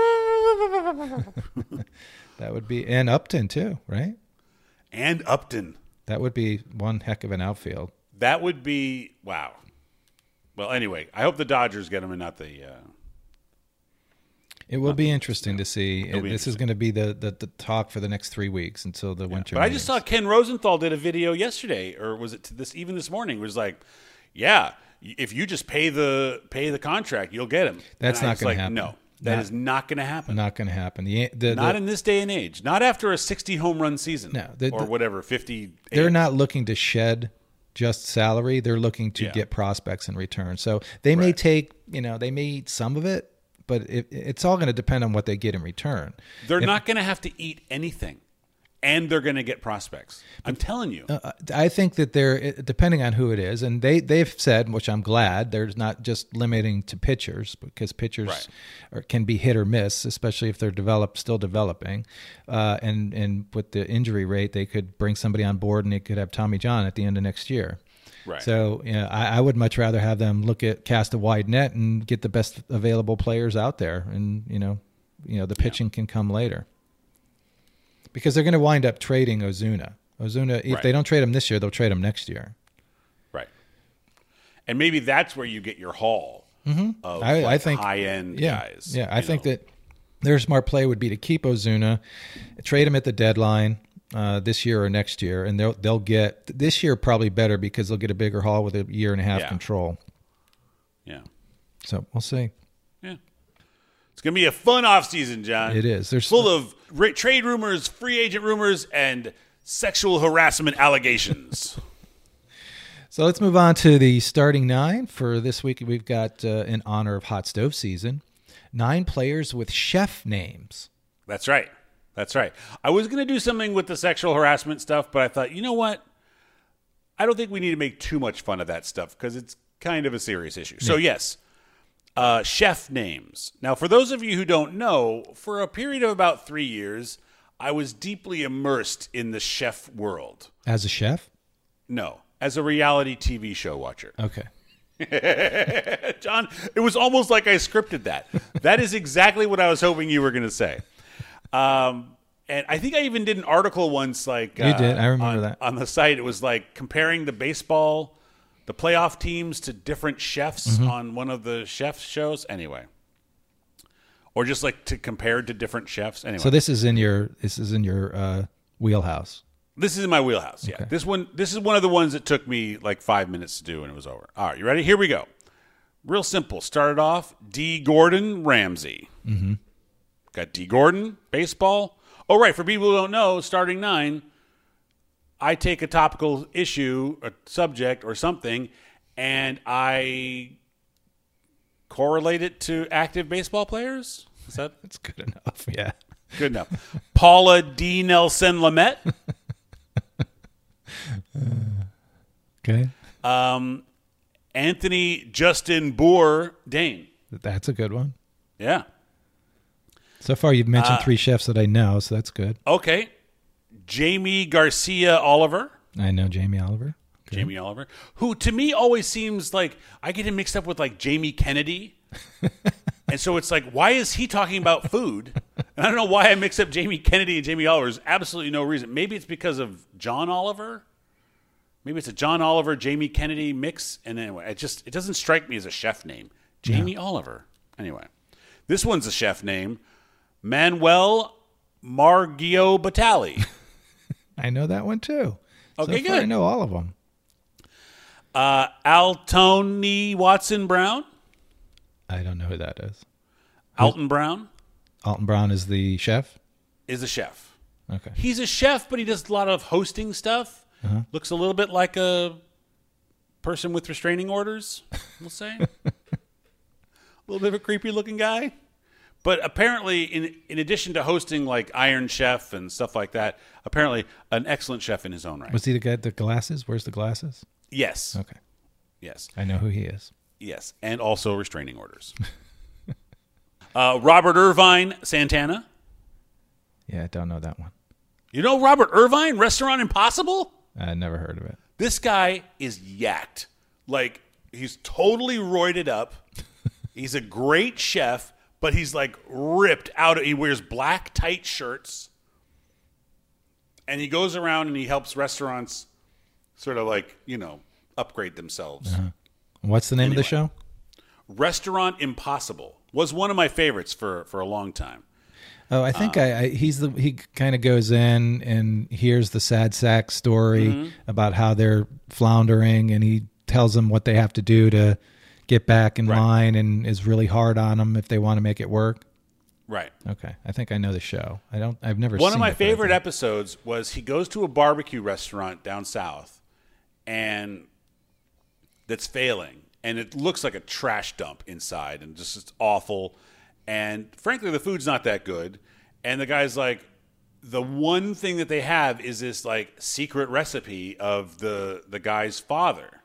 That would be, and Upton too, right? And Upton. That would be one heck of an outfield. That would be wow. Well, anyway, I hope the Dodgers get him and not the. Uh, It will be interesting to see. It'll be This is going to be the, the, the talk for the next three weeks until the winter. But I just saw meetings. Ken Rosenthal did a video yesterday, or was it this even this morning? It was like, yeah, if you just pay the pay the contract, you'll get him. That's And I not was gonna like, happen. No, that Not- is not going to happen. not going to happen. The, the, Not the, in this day and age. Not after a sixty home run season. No, the- or the- whatever, fifty. they're not looking to shed just salary. They're looking to Yeah. get prospects in return. So they may Right. take, you know, they may eat some of it, but it, it's all going to depend on what they get in return. They're If- not going to have to eat anything, and they're going to get prospects. I'm telling you. Uh, I think that they're depending on who it is, and they they've said, which I'm glad, they're not just limiting to pitchers because pitchers Right. are, can be hit or miss, especially if they're developed, still developing, uh, and and with the injury rate, they could bring somebody on board and they could have Tommy John at the end of next year. Right. So you know, I, I would much rather have them look at cast a wide net and get the best available players out there, and you know, you know the pitching can come later. Because they're going to wind up trading Ozuna. Ozuna, if Right. they don't trade him this year, they'll trade him next year. Right. And maybe that's where you get your haul of Mm-hmm. I, like I think high-end yeah, guys. Yeah, I you think know. that their smart play would be to keep Ozuna, trade him at the deadline, uh, this year or next year, and they'll they'll get this year probably better because they'll get a bigger hall with a year and a half Yeah. control. Yeah. So we'll see. Yeah. It's going to be a fun offseason, John. It is. There's full of ra- trade rumors, free agent rumors, and sexual harassment allegations. So let's move on to the starting nine for this week. We've got uh, in honor of hot stove season, nine players with chef names. That's right. That's right. I was going to do something with the sexual harassment stuff, but I thought, you know what? I don't think we need to make too much fun of that stuff because it's kind of a serious issue. So, yes, uh, chef names. Now, for those of you who don't know, for a period of about three years, I was deeply immersed in the chef world. As a chef? No, as a reality T V show watcher. Okay. John, it was almost like I scripted that. That is exactly what I was hoping you were going to say. Um, and I think I even did an article once, like You uh, did. I remember on, that. on the site. It was like comparing the baseball, the playoff teams to different chefs Mm-hmm. on one of the chef shows. Anyway, or just like to compare to different chefs. Anyway, So this is in your this is in your uh, wheelhouse. this is in my wheelhouse. Yeah, Okay. this one. This is one of the ones that took me like five minutes to do, and it was over. All right, you ready? Here we go. Real simple. Started off D. Gordon Ramsay. Mm-hmm. Got D. Gordon baseball. Oh, right. For people who don't know, starting nine, I take a topical issue, a subject, or something, and I correlate it to active baseball players. Is that That's good enough. Yeah. good enough? Paula D. Nelson Lamette. Okay. Um, Anthony Justin Bourdain. That's a good one. Yeah. So far, you've mentioned Uh, three chefs that I know, so that's good. Okay. Jamie Garcia Oliver. I know Jamie Oliver. Okay. Jamie Oliver, who to me always seems like I get him mixed up with like Jamie Kennedy. And so it's like, why is he talking about food? And I don't know why I mix up Jamie Kennedy and Jamie Oliver. There's absolutely no reason. Maybe it's because of John Oliver. Maybe it's a John Oliver, Jamie Kennedy mix. And anyway, it just it doesn't strike me as a chef name. Jamie Oliver. Anyway, this one's a chef name. Manuel Margio Batali. I know that one too. Okay, so far, good. I know all of them. Uh, Altoni Watson Brown. I don't know who that is. Alton Brown Alton Brown is the chef. is a chef. Okay. He's a chef, but he does a lot of hosting stuff. Uh-huh. Looks a little bit like a person with restraining orders, we'll say. A little bit of a creepy looking guy. But apparently, in in addition to hosting like Iron Chef and stuff like that, apparently an excellent chef in his own right. Was he the guy with the glasses? Where's the glasses? Yes. Okay. Yes. I know who he is. Yes. And also restraining orders. uh, Robert Irvine Santana. Yeah, I don't know that one. You know Robert Irvine, Restaurant Impossible? I never heard of it. This guy is yacked. Like, he's totally roided up. He's a great chef, but he's like ripped out. He wears black tight shirts. And he goes around and he helps restaurants sort of like, you know, upgrade themselves. Uh-huh. What's the name Anyway. of the show? Restaurant Impossible was one of my favorites for, for a long time. Oh, I think I, I he's the he kind of goes in and hears the sad sack story Mm-hmm. about how they're floundering, and he tells them what they have to do to get back in Right. line, and is really hard on them if they want to make it work. Right. Okay, I think I know the show. I don't. I've never. One seen of my it, but I favorite think- episodes was he goes to a barbecue restaurant down south, and that's failing, and it looks like a trash dump inside, and just it's awful. And frankly, the food's not that good. And the guy's like, the one thing that they have is this like secret recipe of the the guy's father.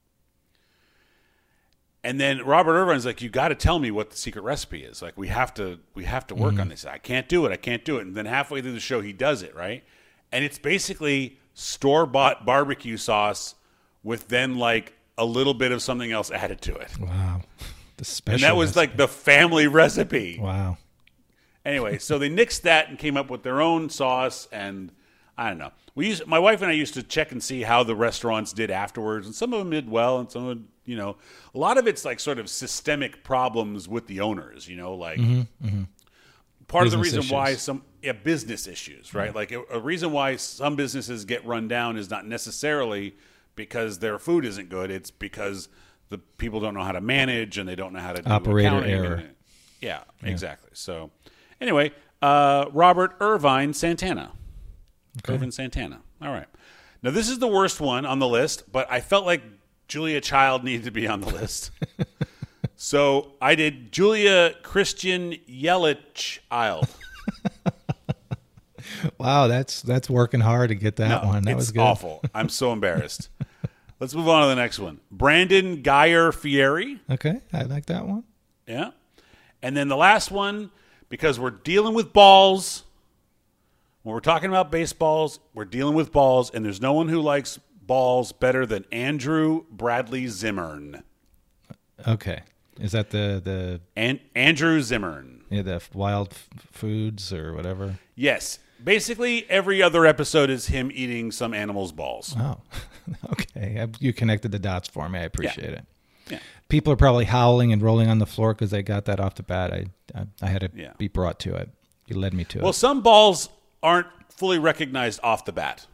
And then Robert Irvine's like, you got to tell me what the secret recipe is. Like, we have to, we have to work on this. I can't do it. I can't do it. And then halfway through the show, he does it, right? And it's basically store-bought barbecue sauce with then like a little bit of something else added to it. Wow, the special. And that was recipe. like the family recipe. Wow. Anyway, so they nixed that and came up with their own sauce, and I don't know. We used, my wife and I used to check and see how the restaurants did afterwards, and some of them did well, and some of them, you know, a lot of it's like sort of systemic problems with the owners, you know, like part of the Business reason why issues. some yeah, business issues, right? Like a, a reason why some businesses get run down is not necessarily because their food isn't good. It's because the people don't know how to manage and they don't know how to do Operator accounting error. and- yeah, yeah, exactly. So anyway, uh, Robert Irvine Santana. Okay. Irvin Santana. All right. Now, this is the worst one on the list, but I felt like Julia Child needed to be on the list. So I did Julia Christian Yelich Child. Wow, that's that's working hard to get that No, one. That it's was good. awful. I'm so embarrassed. Let's move on to the next one. Brandon Geyer Fieri. Okay, I like that one. Yeah. And then the last one, because we're dealing with balls. When we're talking about baseballs, we're dealing with balls, and there's no one who likes balls better than Andrew Bradley Zimmern. Okay, is that the the And Andrew Zimmern. yeah, the wild f- foods or whatever? Yes. Basically, every other episode is him eating some animal's balls. Oh, okay. You connected the dots for me. I appreciate it. Yeah. People are probably howling and rolling on the floor because they got that off the bat. I I, I had to Yeah. be brought to it. You led me to Well, it. some balls aren't fully recognized off the bat.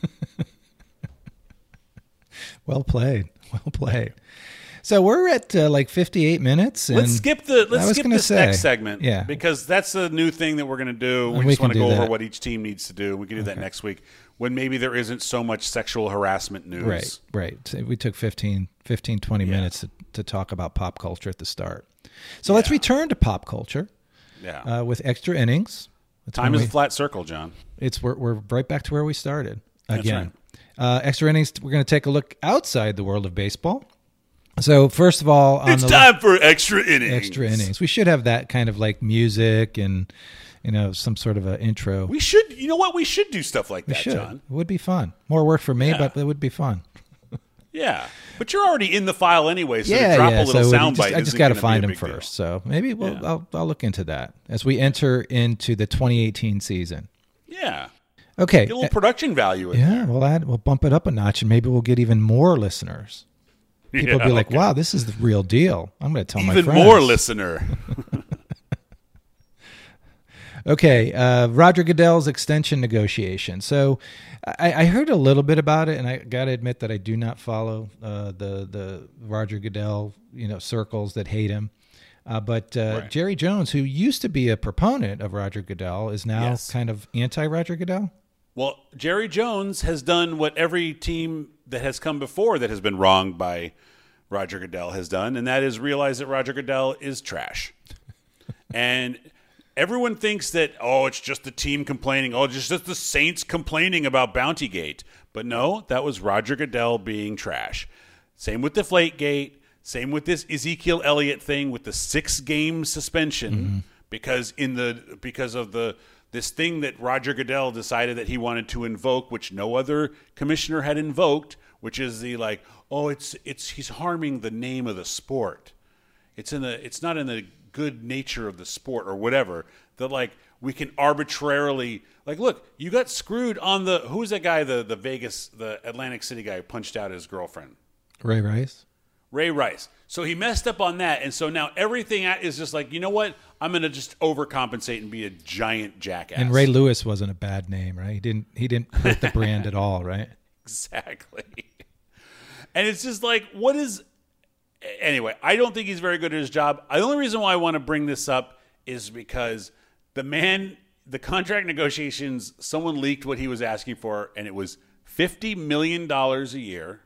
Well played. Well played. So we're at uh, like fifty-eight minutes. And Let's skip the I let's was skip gonna this say, next segment, yeah. because that's a new thing that we're going to do. We And we just want to can go do over that. what each team needs to do. We can do that next week when maybe there isn't so much sexual harassment news. Right, right. So we took fifteen, fifteen twenty Yeah. minutes to, to talk about pop culture at the start. So let's return to pop culture Yeah. uh, with extra innings. That's Time when is we- a flat circle, John. It's we're, we're right back to where we started That's again. Uh, extra innings. We're going to take a look outside the world of baseball. So first of all, on It's the time for extra innings. extra innings, we should have that kind of like music and you know some sort of an intro. We should, you know what? We should do stuff like We that, should. John. It would be fun. More work for me, Yeah. but it would be fun. Yeah, but you're already in the file anyway, so yeah, to drop yeah. a little so soundbite. just, I just isn't got to gonna be find a them big deal. first. So maybe we'll, Yeah. I'll I'll look into that as we enter into the twenty eighteen season. Yeah, Okay. get a little production value in Yeah, we'll add, we'll bump it up a notch, and maybe we'll get even more listeners. there. People Yeah, will be like, okay. "Wow, this is the real deal." I'm going to tell my Even friends. more listener. Okay, uh, Roger Goodell's extension negotiation. So, I, I heard a little bit about it, and I got to admit that I do not follow uh, the the Roger Goodell, you know, circles that hate him. Uh, but uh, Right. Jerry Jones, who used to be a proponent of Roger Goodell, is now Yes. kind of anti-Roger Goodell. Well, Jerry Jones has done what every team that has come before that has been wronged by Roger Goodell has done, and that is realize that Roger Goodell is trash. And everyone thinks that, oh, it's just the team complaining. Oh, it's just the Saints complaining about Bountygate. But no, that was Roger Goodell being trash. Same with Deflategate. Same with this Ezekiel Elliott thing with the six-game suspension Mm-hmm. because in the because of the this thing that Roger Goodell decided that he wanted to invoke, which no other commissioner had invoked, which is the like, oh, it's it's he's harming the name of the sport. It's in the it's not in the good nature of the sport or whatever. That like we can arbitrarily like look, you got screwed on the who's that guy, the the Vegas, the Atlantic City guy who punched out his girlfriend. Ray Rice. Ray Rice. So he messed up on that, and so now everything is just like, you know what? I'm going to just overcompensate and be a giant jackass. And Ray Lewis wasn't a bad name, right? He didn't he didn't hurt the brand at all, right? Exactly. And it's just like, what is... Anyway, I don't think he's very good at his job. The only reason why I want to bring this up is because the man, the contract negotiations, someone leaked what he was asking for, and it was fifty million dollars a year.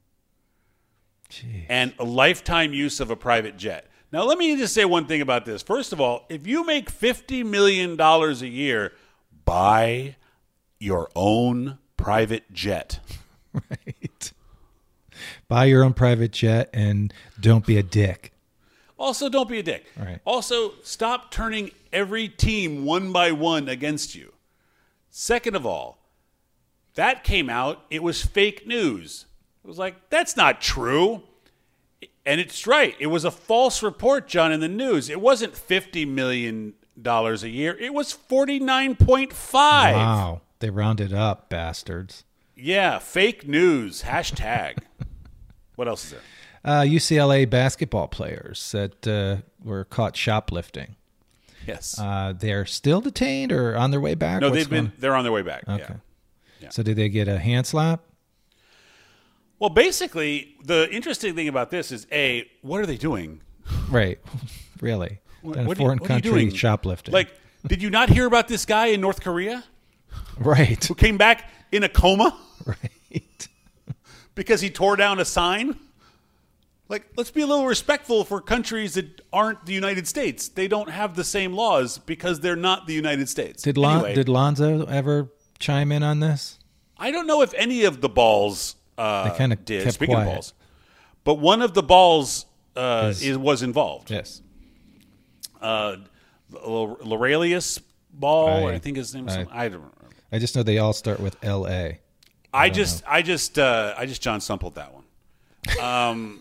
Jeez. And a lifetime use of a private jet. Now, let me just say one thing about this. First of all, if you make fifty million dollars a year, buy your own private jet. Right. Buy your own private jet and don't be a dick. Also, don't be a dick. Right. Also, stop turning every team one by one against you. Second of all, that came out. It was fake news. It was like, that's not true. And it's right. It was a false report, John, in the news. It wasn't fifty million dollars a year. It was forty-nine point five. Wow. They rounded up, bastards. Yeah, fake news. Hashtag. What else is there? Uh, U C L A basketball players that uh, were caught shoplifting. Yes. Uh, they're still detained or on their way back? No, What's they've been. going- They're on their way back. Okay. Yeah. Yeah. So did they get a hand slap? Well, basically, the interesting thing about this is a what are they doing? Right. Really. What, In a what are you- foreign what are you country doing? shoplifting. Like, did you not hear about this guy in North Korea right. who came back in a coma Right. because he tore down a sign? Like, let's be a little respectful for countries that aren't the United States. They don't have the same laws because they're not the United States. Did Lon- Anyway, did Lonzo ever chime in on this? I don't know if any of the balls uh, They kinda did. kept Speaking quiet. of balls, but one of the balls uh, Is- is, was involved. Yes. Uh, L- Laurelius Ball, I- I, think his name. Is I- some- I don't remember. I just know they all start with L A. I just, I just, uh, I just John Sumpled that one. Um,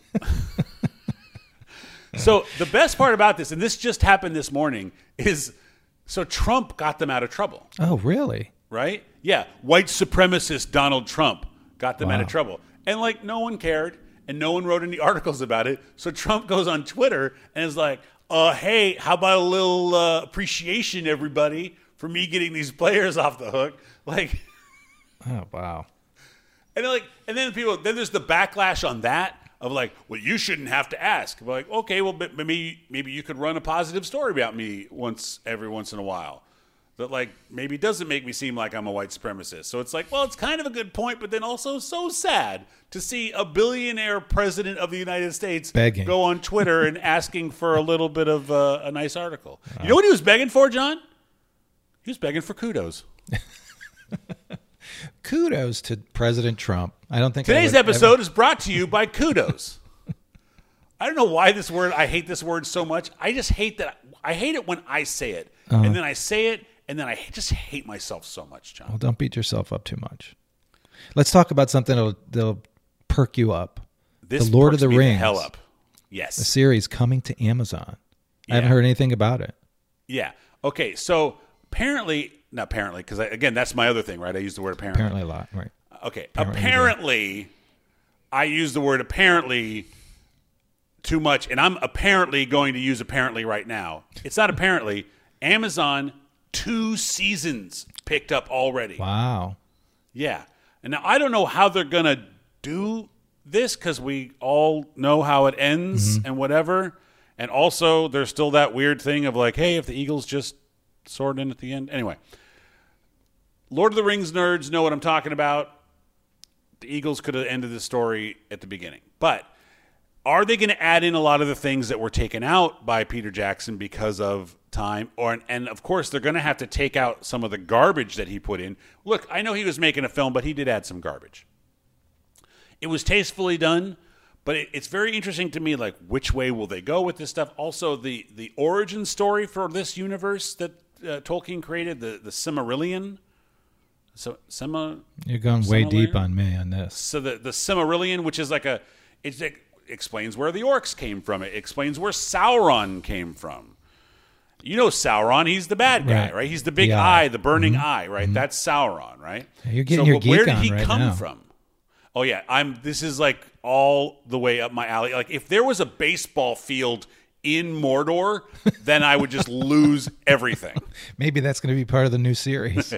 so the best part about this, and this just happened this morning, is so Trump got them out of trouble, Oh, really? right? Yeah, white supremacist Donald Trump got them out Wow. of trouble, and like no one cared, and no one wrote any articles about it. So Trump goes on Twitter and is like, "Uh, hey, how about a little uh, appreciation, everybody, for me getting these players off the hook?" Like. Oh, wow. And then, like, and then people, then there's the backlash on that of like, well, you shouldn't have to ask. We're like, okay, well, but maybe maybe you could run a positive story about me once every once in a while, that like maybe doesn't make me seem like I'm a white supremacist. So it's like, well, it's kind of a good point, but then also so sad to see a billionaire president of the United States Begging. go on Twitter and asking for a little bit of uh, a nice article. You know what he was begging for, John? He was begging for kudos. Kudos to President Trump. I don't think I Today's would episode ever- is brought to you by kudos. I don't know why this word, I hate this word so much. I just hate that. I hate it when I say it. Uh-huh. And then I say it, and then I just hate myself so much, John. Well, don't beat yourself up too much. Let's talk about something that'll, that'll perk you up. This the Lord of perks the me Rings. hell up. A Yes. series coming to Amazon. I haven't Yeah. heard anything about it. Yeah. Okay, so apparently, not apparently, because again, that's my other thing, right? I use the word apparently. Apparently a lot, right? Okay. Apparently Apparently, I use the word apparently too much, and I'm apparently going to use apparently right now. It's not apparently. Amazon, two seasons picked up already. Wow. Yeah. And now I don't know how they're going to do this because we all know how it ends and whatever. And also, there's still that weird thing of like, hey, if the Eagles just soared in at the end. Anyway, Lord of the Rings nerds know what I'm talking about. The Eagles could have ended the story at the beginning. But are they going to add in a lot of the things that were taken out by Peter Jackson because of time? Or and of course, they're going to have to take out some of the garbage that he put in. Look, I know he was making a film, but he did add some garbage. It was tastefully done, but it, it's very interesting to me, like, which way will they go with this stuff? Also, the, the origin story for this universe that uh, Tolkien created, the, the Silmarillion. So, Sema, You're going way Similar? deep on me on this. so the, the Silmarillion, which is like a, it, it explains where the orcs came from. It explains where Sauron came from. You know Sauron, he's the bad guy, Right. right? He's the big The eye, eye. the burning eye, right? That's Sauron, right? You're getting so, your but where geek did on he right come now. from? Oh yeah, I'm. This is like all the way up my alley. Like if there was a baseball field in Mordor, then I would just lose everything. Maybe that's going to be part of the new series.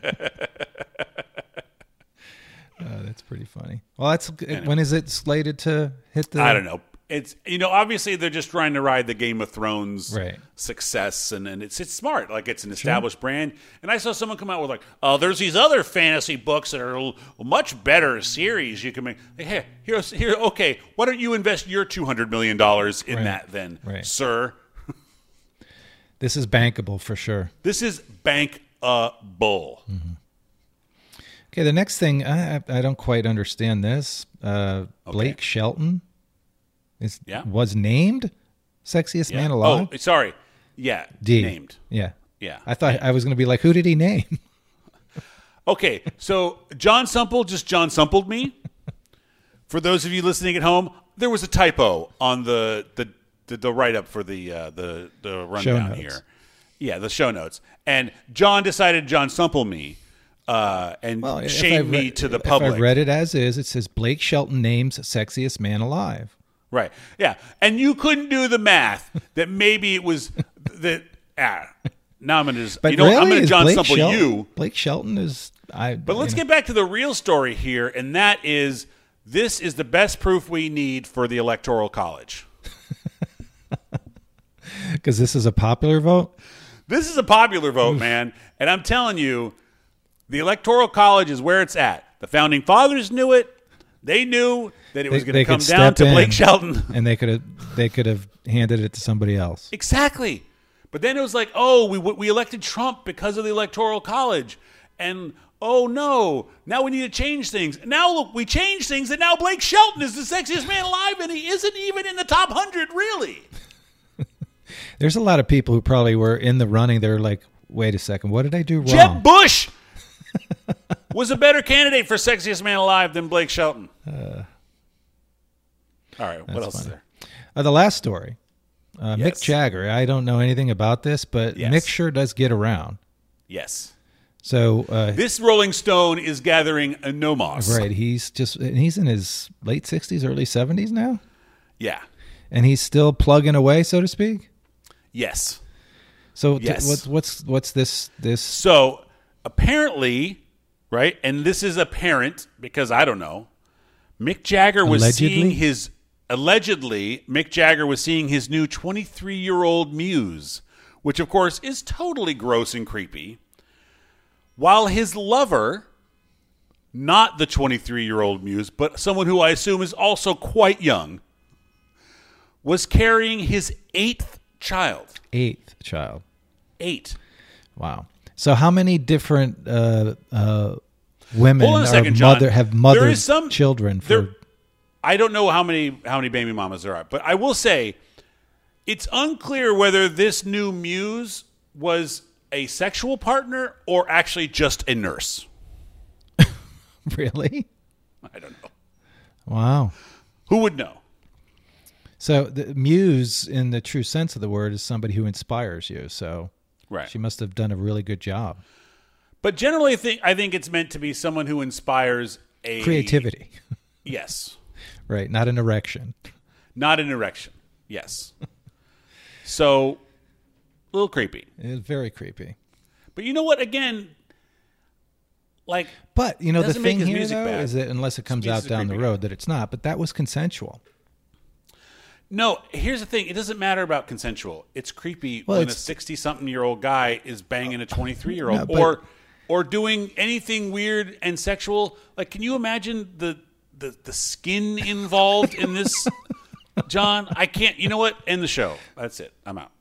Uh, that's pretty funny. Well, that's when is it slated to hit the? I don't know. It's you know obviously they're just trying to ride the Game of Thrones Right. success and, and it's it's smart, like it's an established brand. And I saw someone come out with like, oh, there's these other fantasy books that are a much better series you can make. Like, hey, here's here. Okay, why don't you invest your two hundred million dollars in Right. that then, Right. sir? This is bankable for sure. This is bank a bull. Okay, the next thing I I I don't quite understand this. Uh, Blake Shelton is Yeah. was named sexiest Yeah. man alive. Oh, sorry. Yeah, D. named. Yeah, Yeah. I thought I was going to be like, who did he name? Okay, so John Sumple just John Sumpled me. For those of you listening at home, there was a typo on the the, the, the write up for the uh, the the rundown notes. here. Yeah, the show notes. And John decided John Sumple me uh, and Well, if shame I've me read- to the if public. I've read it as is. It says Blake Shelton names sexiest man alive. Right. Yeah. And you couldn't do the math that maybe it was that ah, now I'm going to just, But you know, really, I'm going to is John Blake Stumple Shelton, you. Blake Shelton is. I. But let's you know. get back to the real story here, and that is this is the best proof we need for the Electoral College. Because this is a popular vote? This is a popular vote, man. And I'm telling you, the Electoral College is where it's at. The Founding Fathers knew it. They knew that it was going to come down to Blake Shelton. And they could have they could have handed it to somebody else. Exactly. But then it was like, oh, we we elected Trump because of the Electoral College. And, oh, no, now we need to change things. Now, look, we changed things, and now Blake Shelton is the sexiest man alive, and he isn't even in the top one hundred, really. There's a lot of people who probably were in the running. They're like, wait a second, what did I do wrong? Jeb Bush was a better candidate for sexiest man alive than Blake Shelton. Uh, All right, what else funny. is there? Uh, the last story, uh, Yes. Mick Jagger. I don't know anything about this, but Yes. Mick sure does get around. Yes. So uh, This Rolling Stone is gathering a nomos. right, he's just and he's in his late sixties, early seventies now, Yeah. and he's still plugging away, so to speak. Yes. So t- Yes. what's what's what's this this? So apparently, right, and this is apparent because I don't know, Mick Jagger was Allegedly? seeing his, allegedly, Mick Jagger was seeing his new twenty-three-year-old muse, which of course is totally gross and creepy, while his lover, not the twenty-three-year-old muse, but someone who I assume is also quite young, was carrying his eighth child. Eighth child. Eight. Wow. So how many different uh, uh, women Hold on a are second, John. mother, have There mothered is some- children for? there- I don't know how many how many baby mamas there are, but I will say it's unclear whether this new muse was a sexual partner or actually just a nurse. Really? I don't know. Wow. Who would know? So the muse, in the true sense of the word, is somebody who inspires you. So Right. she must have done a really good job. But generally, I think I think it's meant to be someone who inspires a Creativity, Yes, right? Not an erection. not an erection. Yes. So, a little creepy. It's very creepy. But you know what? Again, like, But you know the Doesn't make thing his here, music though, bad. is that unless it comes His out music's down the creepy. road that it's not. But that was consensual. no. Here's the thing: it doesn't matter about consensual. It's creepy Well, when it's- a sixty-something-year-old guy is banging a twenty-three-year-old, No, but- or or doing anything weird and sexual. Like, can you imagine the the the skin involved in this, John? I can't. You know what? End the show. That's it. I'm out.